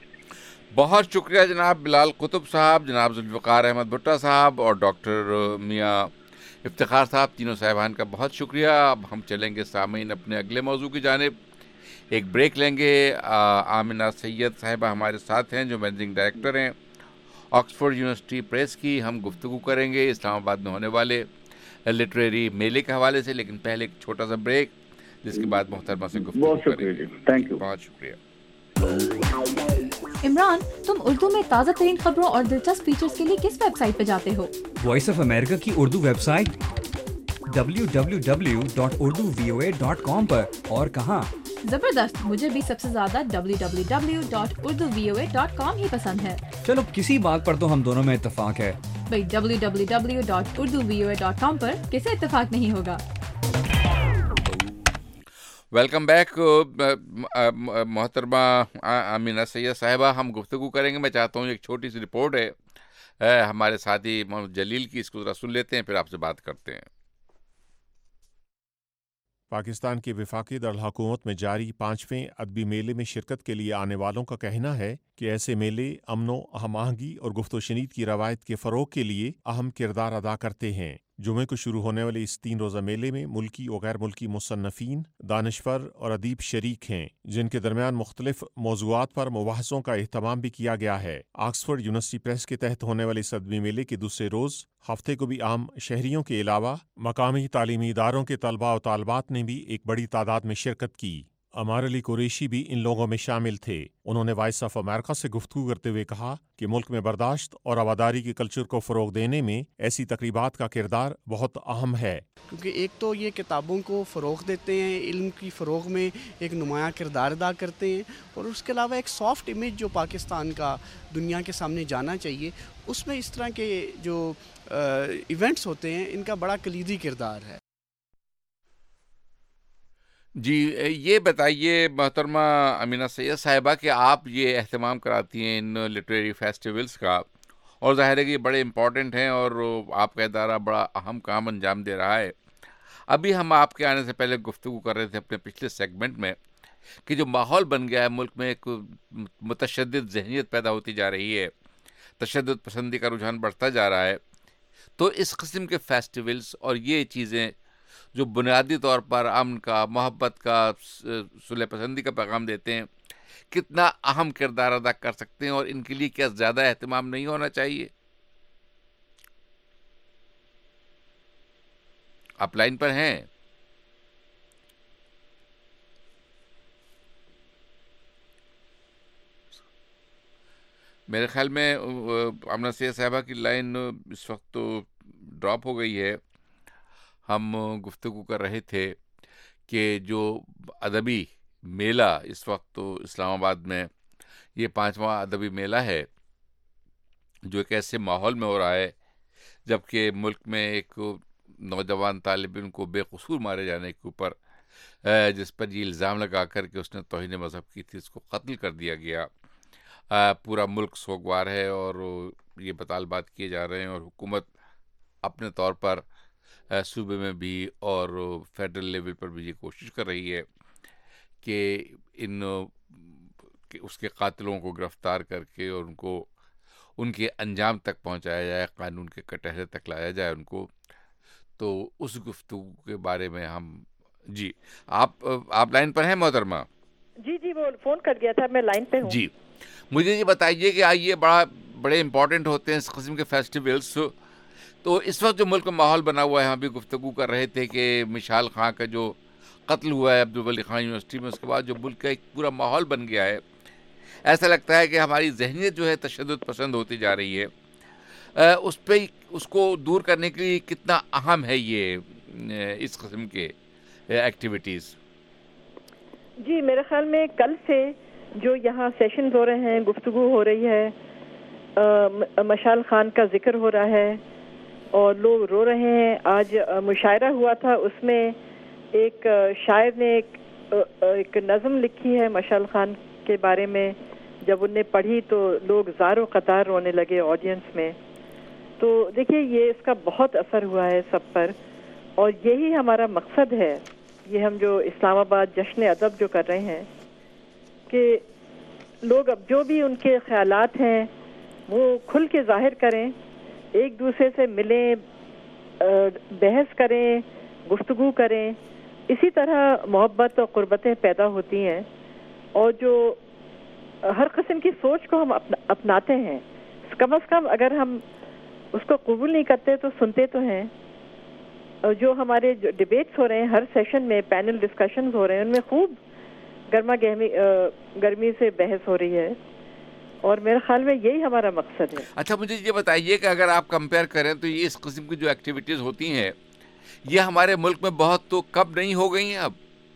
بہت شکریہ جناب بلال قطب صاحب, جناب ذوالفقار احمد بھٹا صاحب اور ڈاکٹر میاں افتخار صاحب, تینوں صاحبان کا بہت شکریہ. اب ہم چلیں گے سامعین اپنے اگلے موضوع کی جانب, ایک بریک لیں گے. آمنہ سید صاحبہ ہمارے ساتھ ہیں جو مینیجنگ ڈائریکٹر ہیں آکسفورڈ یونیورسٹی پریس کی. ہم گفتگو کریں گے اسلام آباد میں ہونے والے لٹریری میلے کے حوالے سے, لیکن پہلے ایک چھوٹا سا بریک جس کے بعد محترمہ سے گفتگو کریں گے. Thank you. بہت شکریہ. عمران, تم اردو میں تازہ ترین خبروں اور دلچسپ فیچرز کے لیے کس ویب سائٹ پہ جاتے ہو؟ وائس آف امریکہ کی اردو ویب سائٹ www.urduvoa.com پر. اور کہاں؟ زبردست, مجھے بھی سب سے زیادہ www.urduvoa.com ہی پسند ہے. چلو کسی بات پر تو ہم دونوں میں اتفاق ہے. بھئی www.urduvoa.com پر کسے اتفاق نہیں ہوگا. ویلکم بیک محترمہ آمینہ سید صاحبہ. ہم گفتگو کریں گے. میں چاہتا ہوں ایک چھوٹی سی رپورٹ ہے ہمارے ساتھی محمد جلیل کی, اس کو ذرا سن لیتے ہیں پھر آپ سے بات کرتے ہیں. پاکستان کے وفاقی دارالحکومت میں جاری 5ویں ادبی میلے میں شرکت کے لیے آنے والوں کا کہنا ہے کہ ایسے میلے امن و ہم آہنگی اور گفت و شنید کی روایت کے فروغ کے لیے اہم کردار ادا کرتے ہیں. جمعے کو شروع ہونے والے اس 3 روزہ میلے میں ملکی و غیر ملکی مصنفین, دانشور اور ادیب شریک ہیں, جن کے درمیان مختلف موضوعات پر مباحثوں کا اہتمام بھی کیا گیا ہے. آکسفورڈ یونیورسٹی پریس کے تحت ہونے والے اس ادبی میلے کے دوسرے روز ہفتے کو بھی عام شہریوں کے علاوہ مقامی تعلیمی اداروں کے طلباء و طالبات نے بھی ایک بڑی تعداد میں شرکت کی. अमार अली कुरैशी भी इन लोगों में शामिल थे। उन्होंने वॉइस ऑफ अमेरिका से गुफ्तगू करते हुए कहा कि मुल्क में बर्दाश्त और आवादारी की कल्चर को फ़रोग देने में ऐसी तकरीबात का किरदार बहुत अहम है, क्योंकि एक तो ये किताबों को फ़रोग देते हैं, इल्म की फ़रोग में एक नुमायाँ किरदार अदा करते हैं, और उसके अलावा एक सॉफ्ट इमेज जो पाकिस्तान का दुनिया के सामने जाना चाहिए, उसमें इस तरह के जो इवेंट्स होते हैं इनका बड़ा कलीदी किरदार है। जी, ये बताइए मोहतरमा अमीना सैयद साहिबा कि आप ये एहतमाम कराती हैं इन लिटरेरी फेस्टिवल्स का, और ज़ाहिर है कि बड़े इम्पोर्टेंट हैं और आपका इदारा बड़ा अहम काम अंजाम दे रहा है। अभी हम आपके आने से पहले गुफ्तगू कर रहे थे अपने पिछले सेगमेंट में कि जो माहौल बन गया है मुल्क में, एक मुतशद्दिद ज़हनियत पैदा होती जा रही है, तशद्दुद पसंदी का रुझान बढ़ता जा रहा है, तो इस किस्म के फेस्टिवल्स और ये चीज़ें जो बुनियादी तौर पर अमन का, मोहब्बत का, सुलह पसंदी का पैगाम देते हैं, कितना अहम किरदार अदा कर सकते हैं और इनके लिए क्या ज़्यादा एहतमाम नहीं होना चाहिए? आप लाइन पर हैं? मेरे ख्याल में अमना सैयद साहिबा की लाइन इस वक्त तो ड्रॉप हो गई है। हम गुफ्तगू कर रहे थे कि जो अदबी मेला इस वक्त तो इस्लामाबाद में ये 5वां अदबी मेला है, जो एक ऐसे माहौल में हो रहा है जबकि मुल्क में एक नौजवान तालिब इल्म को बेकसूर मारे जाने के ऊपर जिस पर ये इल्ज़ाम लगा कर के उसने तौहीन मज़हब की थी, उसको कत्ल कर दिया गया। पूरा मुल्क सोगवार है और ये बतालबात किए जा रहे हैं, और हुकूमत अपने तौर पर सूबे में भी और फेडरल लेवल पर भी ये कोशिश कर रही है कि उसके कातिलों को गिरफ्तार करके और उनको उनके अंजाम तक पहुंचाया जाए, कानून के कटहरे तक लाया जाए उनको। तो उस गुफ्तगू के बारे में हम जी आप लाइन पर हैं मोहतरमा? जी वो फ़ोन कर गया था, मैं लाइन पे हूँ। जी, मुझे ये बताइए कि ये बड़े इम्पोर्टेंट होते हैं इस किस्म के फेस्टिवल्स, तो इस वक्त जो मुल्क में माहौल बना हुआ है, हम भी गुफ्तगू कर रहे थे कि मिशाल खां का जो कत्ल हुआ है अब्दुल वली खां यूनिवर्सिटी में, उसके बाद जो मुल्क का एक पूरा माहौल बन गया है, ऐसा लगता है कि हमारी जहनियत जो है तशद्दुद पसंद होती जा रही है। उसको दूर करने के लिए कितना अहम है ये इस किस्म के एक्टिविटीज़? जी, मेरे ख्याल में कल से जो यहाँ सेशंस हो रहे हैं, गुफ्तगू हो रही है, मशाल खान का जिक्र हो रहा है और लोग रो रहे हैं। आज मुशायरा हुआ था, उसमें एक शायर ने एक नज़म लिखी है मशाल खान के बारे में। जब उन्हें पढ़ी तो लोग ज़ारो कतार रोने लगे ऑडियंस में। तो देखिए, ये इसका बहुत असर हुआ है सब पर, और यही हमारा मकसद है। ये हम जो इस्लामाबाद जश्न अदब जो कर रहे हैं कि लोग अब जो भी उनके ख्यालात हैं वो खुल के जाहिर करें, एक दूसरे से मिलें, बहस करें, गुफ्तगू करें। इसी तरह मोहब्बत और क़ुर्बतें पैदा होती हैं, और जो हर किस्म की सोच को हम अपनाते हैं, कम अज़ कम अगर हम उसको कबूल नहीं करते तो सुनते तो हैं। और जो हमारे जो डिबेट्स हो रहे हैं, हर सेशन में पैनल डिस्कशंस हो रहे हैं, उनमें खूब गर्मी से बहस हो रही है, और मेरे ख्याल में यही हमारा मकसद है। अच्छा, मुझे ये बताइए कि अगर आप कंपेयर करें तो ये इस किस्म की जो एक्टिविटीज़ होती हैं, ये हमारे मुल्क में बहुत तो कब नहीं हो गई हैं अब?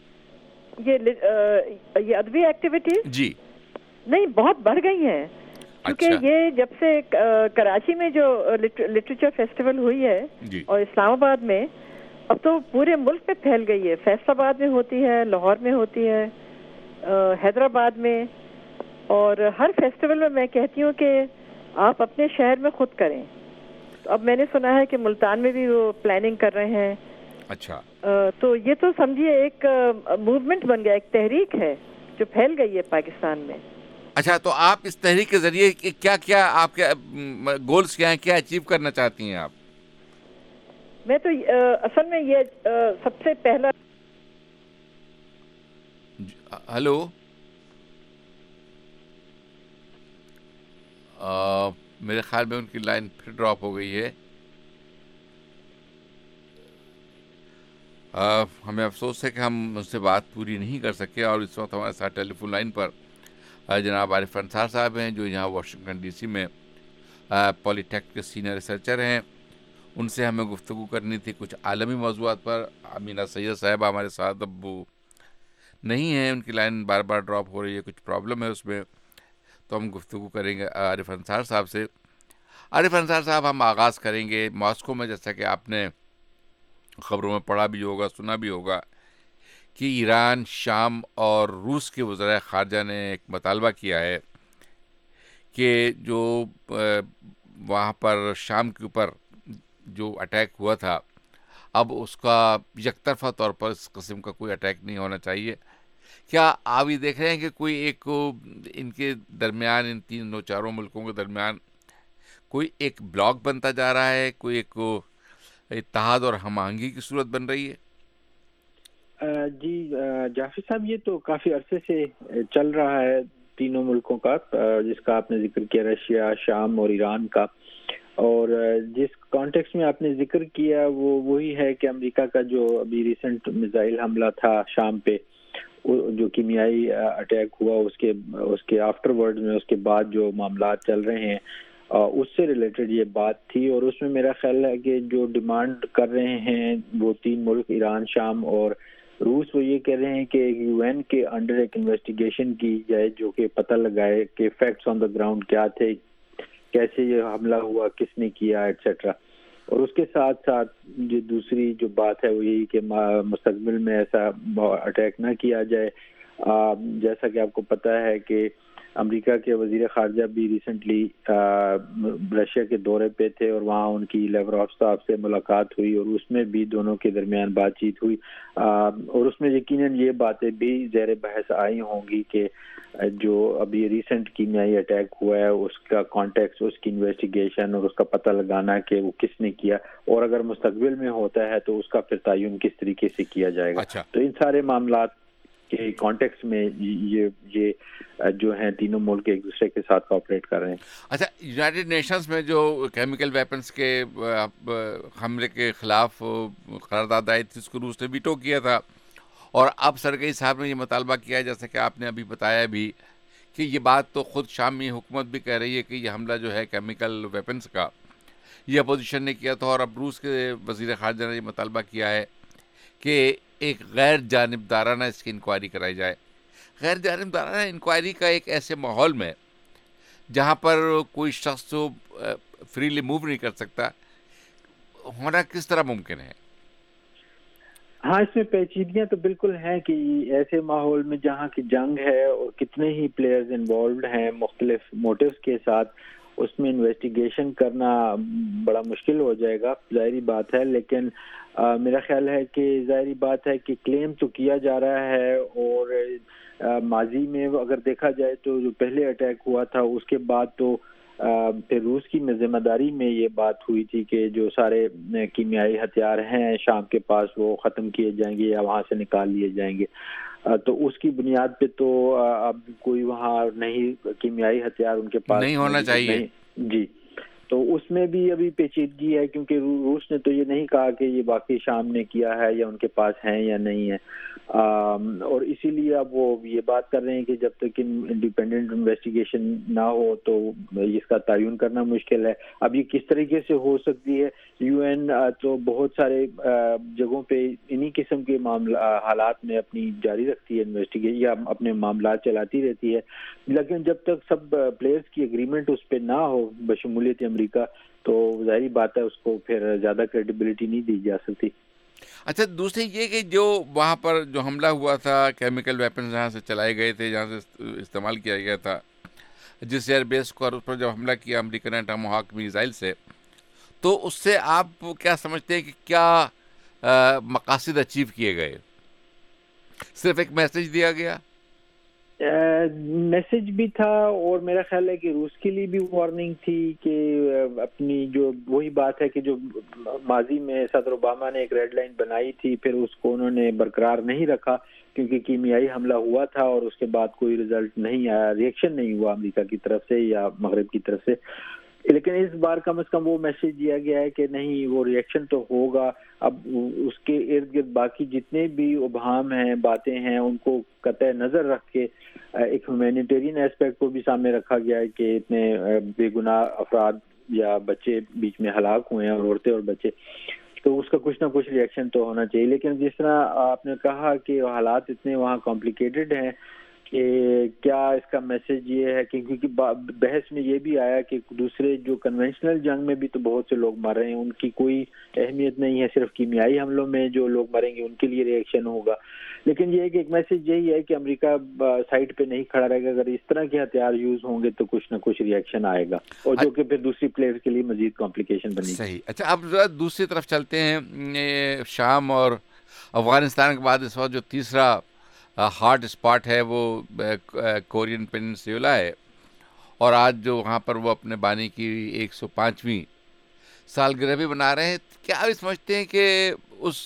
ये अदबी एक्टिविटीज़ जी नहीं, बहुत बढ़ गई हैं। क्योंकि ये जब से कराची में जो लिटरेचर फेस्टिवल हुई है और इस्लामाबाद में, अब तो पूरे मुल्क में फैल गई है। फैसलाबाद में होती है, लाहौर में होती है, हैदराबाद में, और हर फेस्टिवल में मैं कहती हूँ कि आप अपने शहर में खुद करें। तो अब मैंने सुना है कि मुल्तान में भी वो प्लानिंग कर रहे हैं। अच्छा, तो ये तो समझिए एक मूवमेंट बन गया, एक तहरीक है जो फैल गई है पाकिस्तान में। अच्छा, तो आप इस तहरीक के जरिए क्या क्या आपके गोल्स क्या हैं, क्या अचीव करना चाहती हैं आप? मैं तो असल में ये सबसे पहला। हेलो, मेरे ख्याल में उनकी लाइन फिर ड्रॉप हो गई है। ہمیں افسوس ہے کہ ہم اس سے بات پوری نہیں کر سکے، اور اس وقت ہمارے ساتھ ٹیلی فون لائن پر جناب عارف انصار صاحب ہیں، جو یہاں واشنگٹن ڈی سی میں پولی ٹیک کے سینئر ریسرچر ہیں. ان سے ہمیں گفتگو کرنی تھی کچھ عالمی موضوعات پر. امینہ سید صاحبہ ہمارے ساتھ اب وہ نہیں ہیں، ان کی لائن بار بار ڈراپ ہو رہی ہے، کچھ پرابلم ہے اس میں، تو ہم گفتگو کریں گے عارف انصار صاحب سے. عارف انصار صاحب، ہم آغاز کریں گے ماسکو میں. جیسا کہ آپ نے خبروں میں پڑھا بھی ہوگا، سنا بھی ہوگا کہ ایران، شام اور روس کے وزرائے خارجہ نے ایک مطالبہ کیا ہے کہ جو وہاں پر شام کے اوپر جو اٹیک ہوا تھا، اب اس کا یک طرفہ طور پر اس قسم کا کوئی اٹیک نہیں ہونا چاہیے. کیا آپ یہ دیکھ رہے ہیں کہ کوئی ایک ان کے درمیان، ان تینوں چاروں ملکوں کے درمیان کوئی ایک بلاک بنتا جا رہا ہے، کوئی ایک اتحاد اور ہم آہنگی کی صورت بن رہی ہے؟ جی جعفر صاحب، یہ تو کافی عرصے سے چل رہا ہے تینوں ملکوں کا، جس کا آپ نے ذکر کیا، رشیا، شام اور ایران کا. اور جس کانٹیکس میں آپ نے ذکر کیا وہ وہی ہے کہ امریکہ کا جو ابھی ریسنٹ میزائل حملہ تھا شام پہ، جو کیمیائی اٹیک ہوا، اس کے آفٹر ورڈ میں، اس کے بعد جو معاملات چل رہے ہیں، اس سے ریلیٹڈ یہ بات تھی. اور اس میں میرا خیال ہے کہ جو ڈیمانڈ کر رہے ہیں وہ تین ملک، ایران، شام اور روس، وہ یہ کہہ رہے ہیں کہ یو این کے انڈر ایک انویسٹیگیشن کی جائے جو کہ پتہ لگائے کہ فیکٹس آن دا گراؤنڈ کیا تھے، کیسے یہ حملہ ہوا، کس نے کیا، ایٹسیٹرا. اور اس کے ساتھ ساتھ جو دوسری جو بات ہے وہ یہی کہ مستقبل میں ایسا اٹیک نہ کیا جائے. جیسا کہ آپ کو پتہ ہے کہ امریکہ کے وزیر خارجہ بھی ریسنٹلی رشیا کے دورے پہ تھے، اور وہاں ان کی لیوروف صاحب سے ملاقات ہوئی، اور اس میں بھی دونوں کے درمیان بات چیت ہوئی. اور اس میں یقیناً یہ باتیں بھی زیر بحث آئی ہوں گی کہ جو ابھی ریسنٹ کیمیائی اٹیک ہوا ہے اس کا کانٹیکس، اس کی انویسٹیگیشن اور اس کا پتہ لگانا کہ وہ کس نے کیا، اور اگر مستقبل میں ہوتا ہے تو اس کا پھر تعین کس طریقے سے کیا جائے گا. تو ان سارے معاملات کے کانٹیکس میں یہ جو ہیں تینوں ملک ایک دوسرے کے ساتھ کوآپریٹ کر رہے ہیں. اچھا، یونائٹڈ نیشنز میں جو کیمیکل ویپنز کے حملے کے خلاف قرارداد آئی تھی، اس کو روس نے ویٹو کیا تھا، اور اب سرگئی صاحب نے یہ مطالبہ کیا ہے، جیسا کہ آپ نے ابھی بتایا بھی، کہ یہ بات تو خود شامی حکومت بھی کہہ رہی ہے کہ یہ حملہ جو ہے کیمیکل ویپنز کا، یہ اپوزیشن نے کیا تھا. اور اب روس کے وزیر خارجہ نے یہ مطالبہ کیا ہے کہ ایک غیر جانبدارانہ اس کی انکوائری کرائی جائے. غیر جانبدارانہ انکوائری کا ایک ایسے ماحول میں جہاں پر کوئی شخص فریلی موو نہیں کر سکتا، ہونا کس طرح ممکن ہے؟ ہاں، اس میں پیچیدگیاں تو بالکل ہیں کہ ایسے ماحول میں جہاں کی جنگ ہے اور کتنے ہی پلیئرز انوالوڈ ہیں مختلف موٹیوز کے ساتھ، اس میں انویسٹیگیشن کرنا بڑا مشکل ہو جائے گا، ظاہری بات ہے. لیکن میرا خیال ہے کہ ظاہری بات ہے کہ کلیم تو کیا جا رہا ہے، اور ماضی میں اگر دیکھا جائے تو جو پہلے اٹیک ہوا تھا اس کے بعد تو پھر روس کی ذمہ داری میں یہ بات ہوئی تھی کہ جو سارے کیمیائی ہتھیار ہیں شام کے پاس وہ ختم کیے جائیں گے یا وہاں سے نکال لیے جائیں گے. تو اس کی بنیاد پہ تو اب کوئی وہاں نہیں، کیمیائی ہتھیار ان کے پاس نہیں ہونا چاہیے. جی، تو اس میں بھی ابھی پیچیدگی ہے، کیونکہ روس نے تو یہ نہیں کہا کہ یہ واقعی شام نے کیا ہے یا ان کے پاس ہیں یا نہیں ہے. اور اسی لیے اب وہ یہ بات کر رہے ہیں کہ جب تک انڈیپینڈنٹ انویسٹیگیشن نہ ہو تو اس کا تعین کرنا مشکل ہے. اب یہ کس طریقے سے ہو سکتی ہے؟ یو این تو بہت سارے جگہوں پہ انہی قسم کے حالات میں اپنی جاری رکھتی ہے انویسٹیگیشن یا اپنے معاملات چلاتی رہتی ہے، لیکن جب تک سب پلیئرز کی اگریمنٹ اس پہ نہ ہو بشمولیت امریکہ تو ظاہری بات ہے اس کو پھر زیادہ کریڈیبلٹی نہیں دی جا سکتی. اچھا، دوسری یہ کہ جو وہاں پر جو حملہ ہوا تھا، کیمیکل ویپنز جہاں سے چلائے گئے تھے، جہاں سے استعمال کیا گیا تھا جس ایئر بیس کو، اور اس پر جب حملہ کیا امریکہ نے ٹاماہاک میزائل سے، تو اس سے آپ کیا سمجھتے ہیں کہ کیا مقاصد اچیو کیے گئے؟ صرف ایک میسج دیا گیا؟ میسج بھی تھا، اور میرا خیال ہے کہ روس کے لیے بھی وارننگ تھی کہ اپنی جو وہی بات ہے کہ جو ماضی میں صدر اوباما نے ایک ریڈ لائن بنائی تھی، پھر اس کو انہوں نے برقرار نہیں رکھا کیونکہ کیمیائی حملہ ہوا تھا اور اس کے بعد کوئی رزلٹ نہیں آیا، ریئیکشن نہیں ہوا امریکہ کی طرف سے یا مغرب کی طرف سے. لیکن اس بار کم از کم وہ میسج دیا گیا ہے کہ نہیں وہ ریئیکشن تو ہوگا. اب اس کے ارد گرد باقی جتنے بھی ابہام ہیں باتیں ہیں ان کو قطع نظر رکھ کے ایک ہیومینیٹیرین ایسپیکٹ کو بھی سامنے رکھا گیا ہے کہ اتنے بے گناہ افراد یا بچے بیچ میں ہلاک ہوئے ہیں اور عورتیں اور بچے, تو اس کا کچھ نہ کچھ ریئیکشن تو ہونا چاہیے. لیکن جس طرح آپ نے کہا کہ حالات اتنے وہاں کمپلیکیٹڈ ہیں کہ کیا اس کا میسج یہ ہے کہ کیونکہ بحث میں یہ بھی آیا کہ دوسرے جو کنونشنل جنگ میں بھی تو بہت سے لوگ مر رہے ہیں, ان کی کوئی اہمیت نہیں ہے, صرف کیمیائی حملوں میں جو لوگ مریں گے ان کے لیے ریئیکشن ہوگا. لیکن یہ کہ ایک میسج یہی ہے کہ امریکہ سائڈ پہ نہیں کھڑا رہے گا, اگر اس طرح کے ہتھیار یوز ہوں گے تو کچھ نہ کچھ ریئیکشن آئے گا, اور جو کہ پھر دوسری پلیئر کے لیے مزید کمپلیکیشن بنے گی. صحیح. اچھا اب دوسری طرف چلتے ہیں. شام اور افغانستان کے بعد اس وقت جو تیسرا ہاٹ اسپاٹ ہے وہ کورین پیننسیولا ہے, اور آج جو وہاں پر وہ اپنے بانی کی 105ویں سالگرہ بھی بنا رہے ہیں. کیا آپ سمجھتے ہیں کہ اس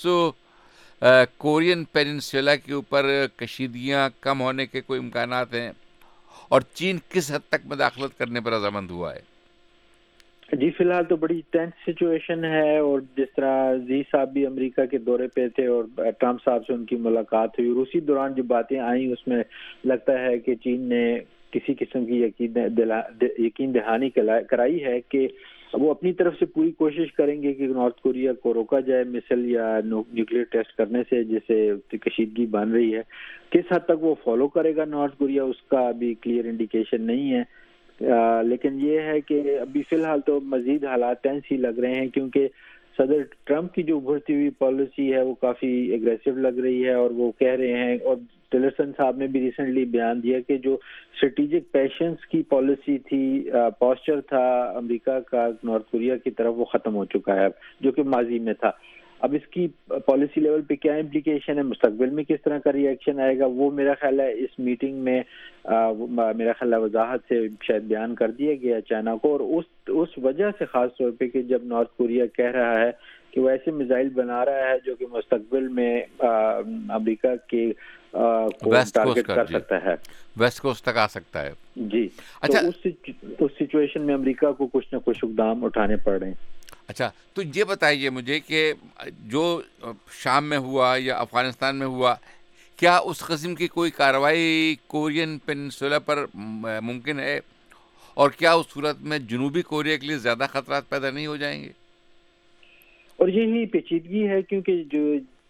کورین پیننسیولا کے اوپر کشیدگیاں کم ہونے کے کوئی امکانات ہیں, اور چین کس حد تک مداخلت کرنے پر رضامند ہوا ہے؟ جی فی الحال تو بڑی ٹینس سچویشن ہے, اور جس طرح زی صاحب بھی امریکہ کے دورے پہ تھے اور ٹرمپ صاحب سے ان کی ملاقات ہوئی, اور اسی دوران جو باتیں آئیں اس میں لگتا ہے کہ چین نے کسی قسم کی یقین دہانی کرائی ہے کہ وہ اپنی طرف سے پوری کوشش کریں گے کہ نارتھ کوریا کو روکا جائے مسل یا نیوکلیئر ٹیسٹ کرنے سے, جس سے کشیدگی بن رہی ہے. کس حد تک وہ فالو کرے گا نارتھ کوریا اس کا ابھی کلیئر انڈیکیشن نہیں ہے, لیکن یہ ہے کہ ابھی فی الحال تو مزید حالات ٹینس ہی لگ رہے ہیں, کیونکہ صدر ٹرمپ کی جو ابھرتی ہوئی پالیسی ہے وہ کافی ایگریسو لگ رہی ہے, اور وہ کہہ رہے ہیں, اور ٹلرسن صاحب نے بھی ریسنٹلی بیان دیا کہ جو اسٹریٹجک پیشنس کی پالیسی تھی, پوسچر تھا امریکہ کا نارتھ کوریا کی طرف, وہ ختم ہو چکا ہے جو کہ ماضی میں تھا. اب اس کی پالیسی لیول پہ کیا امپلیکیشن ہے, مستقبل میں کس طرح کا ری ایکشن آئے گا, وہ میرا خیال ہے اس میٹنگ میں میرا خیال ہے وضاحت سے شاید بیان کر دیا گیا چائنا کو, اور اس وجہ سے خاص طور پہ کہ جب نارتھ کوریا کہہ رہا ہے کہ وہ ایسے میزائل بنا رہا ہے جو کہ مستقبل میں امریکہ کے کو ٹارگٹ کر سکتا ہے, ویسٹ کوسٹ تک آ سکتا ہے. جی اچھا, تو اس سچویشن میں امریکہ کو کچھ نہ کچھ اقدام اٹھانے پڑ رہے ہیں. اچھا تو یہ بتائیے مجھے کہ جو شام میں ہوا یا افغانستان میں ہوا, کیا اس قسم کی کوئی کارروائی کورین پیننسولا پر ممکن ہے, اور کیا اس صورت میں جنوبی کوریا کے لیے زیادہ خطرات پیدا نہیں ہو جائیں گے؟ اور یہی پیچیدگی ہے, کیونکہ جو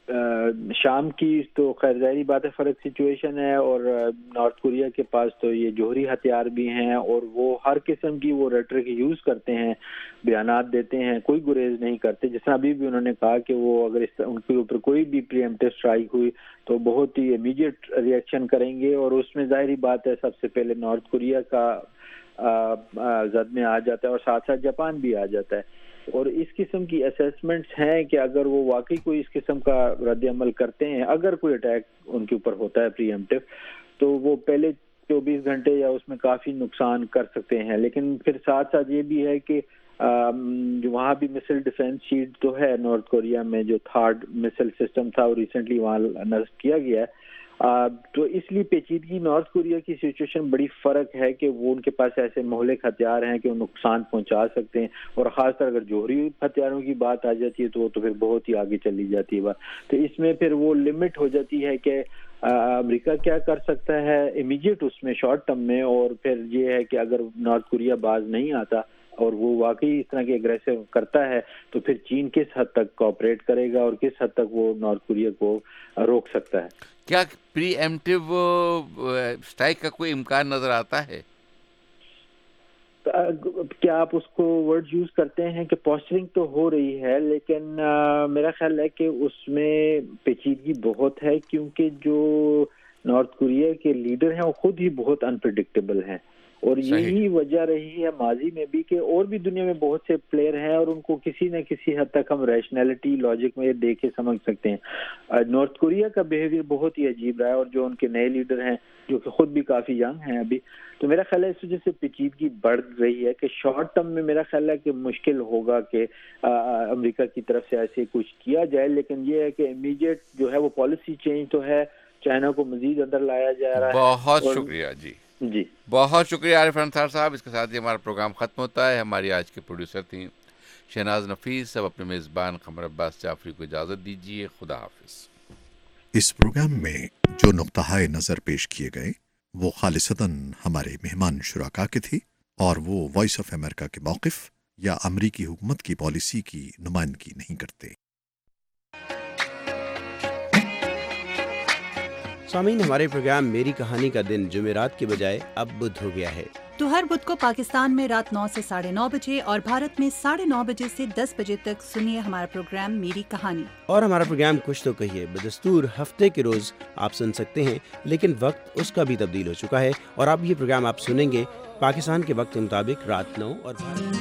شام کی تو خیر ظاہری بات ہے فرق سچویشن ہے, اور نارتھ کوریا کے پاس تو یہ جوہری ہتھیار بھی ہیں, اور وہ ہر قسم کی وہ ریٹرک یوز کرتے ہیں, بیانات دیتے ہیں, کوئی گریز نہیں کرتے. جس طرح ابھی بھی انہوں نے کہا کہ وہ اگر ان کے اوپر کوئی بھی پری ایمپٹیو اسٹرائک ہوئی تو بہت ہی امیڈیٹ ریئیکشن کریں گے, اور اس میں ظاہری بات ہے سب سے پہلے نارتھ کوریا کا زد میں آ جاتا ہے, اور ساتھ ساتھ جاپان بھی آ جاتا ہے. اور اس قسم کی اسیسمنٹس ہیں کہ اگر وہ واقعی کوئی اس قسم کا رد عمل کرتے ہیں, اگر کوئی اٹیک ان کے اوپر ہوتا ہے پری ایمپٹیو, تو وہ پہلے 24 گھنٹے یا اس میں کافی نقصان کر سکتے ہیں. لیکن پھر ساتھ ساتھ یہ بھی ہے کہ جو وہاں بھی مسل ڈیفنس شیلڈ تو ہے نارتھ کوریا میں, جو تھرڈ مسل سسٹم تھا وہ ریسنٹلی وہاں نصب کیا گیا ہے. تو اس لیے پیچیدگی نارتھ کوریا کی سچویشن بڑی فرق ہے کہ وہ ان کے پاس ایسے مہلک ہتھیار ہیں کہ وہ نقصان پہنچا سکتے ہیں, اور خاص طور اگر جوہری ہتھیاروں کی بات آ جاتی ہے تو وہ تو پھر بہت ہی آگے چلی جاتی ہے بات. تو اس میں پھر وہ لمٹ ہو جاتی ہے کہ امریکہ کیا کر سکتا ہے امیڈیٹ اس میں شارٹ ٹرم میں, اور پھر یہ ہے کہ اگر نارتھ کوریا باز نہیں آتا اور وہ واقعی اس طرح کی اگریسو کرتا ہے تو پھر چین کس حد تک کوآپریٹ کرے گا اور کس حد تک وہ نارتھ کوریا کو روک سکتا ہے. کیا پری ایمپٹیو اسٹرائک کا کوئی امکان نظر آتا ہے؟ کیا آپ اس کو ورڈ یوز کرتے ہیں کہ پوسچرنگ تو ہو رہی ہے, لیکن میرا خیال ہے کہ اس میں پیچیدگی بہت ہے, کیونکہ جو نارتھ کوریا کے لیڈر ہیں وہ خود ہی بہت انپریڈکٹیبل ہیں, اور یہی وجہ رہی ہے ماضی میں بھی کہ اور بھی دنیا میں بہت سے پلیئر ہیں اور ان کو کسی نہ کسی حد تک ہم ریشنلٹی لاجک میں دیکھ کے سمجھ سکتے ہیں. نارتھ کوریا کا بیہیویئر بہت ہی عجیب رہا ہے, اور جو ان کے نئے لیڈر ہیں جو کہ خود بھی کافی ینگ ہیں ابھی, تو میرا خیال ہے اس وجہ سے پیچیدگی بڑھ رہی ہے کہ شارٹ ٹرم میں میرا خیال ہے کہ مشکل ہوگا کہ امریکہ کی طرف سے ایسے کچھ کیا جائے. لیکن یہ ہے کہ امیڈیٹ جو ہے وہ پالیسی چینج تو ہے, چائنا کو مزید اندر لایا جا رہا ہے. بہت شکریہ جی. जी बहुत शुक्रिया आरिफ अंसार साहब। इसके साथ ही हमारा प्रोग्राम ख़त्म होता है। हमारी आज के प्रोड्यूसर थी शहनाज नफीस। सब अपने मेज़बान कमर अब्बास जाफरी को इजाज़त दीजिए। खुदा हाफिज़। इस प्रोग्राम में जो नुक्ताए नज़र पेश किए गए वो खालिसतन हमारे मेहमान शुराका के थे और वो वॉइस ऑफ अमेरिका के मौक़िफ़ या अमरीकी हुकूमत की पॉलिसी की नुमाइंदगी नहीं करते। सामीन, हमारे प्रोग्राम मेरी कहानी का दिन जुमेरात के बजाय अब बुध हो गया है। तो हर बुध को पाकिस्तान में रात 9 से 9:30 बजे और भारत में 9:30 बजे से 10 बजे तक सुनिए हमारा प्रोग्राम मेरी कहानी। और हमारा प्रोग्राम कुछ तो कहिए बदस्तूर हफ्ते के रोज आप सुन सकते हैं, लेकिन वक्त उसका भी तब्दील हो चुका है और अब ये प्रोग्राम आप सुनेंगे पाकिस्तान के वक्त के मुताबिक रात 9 और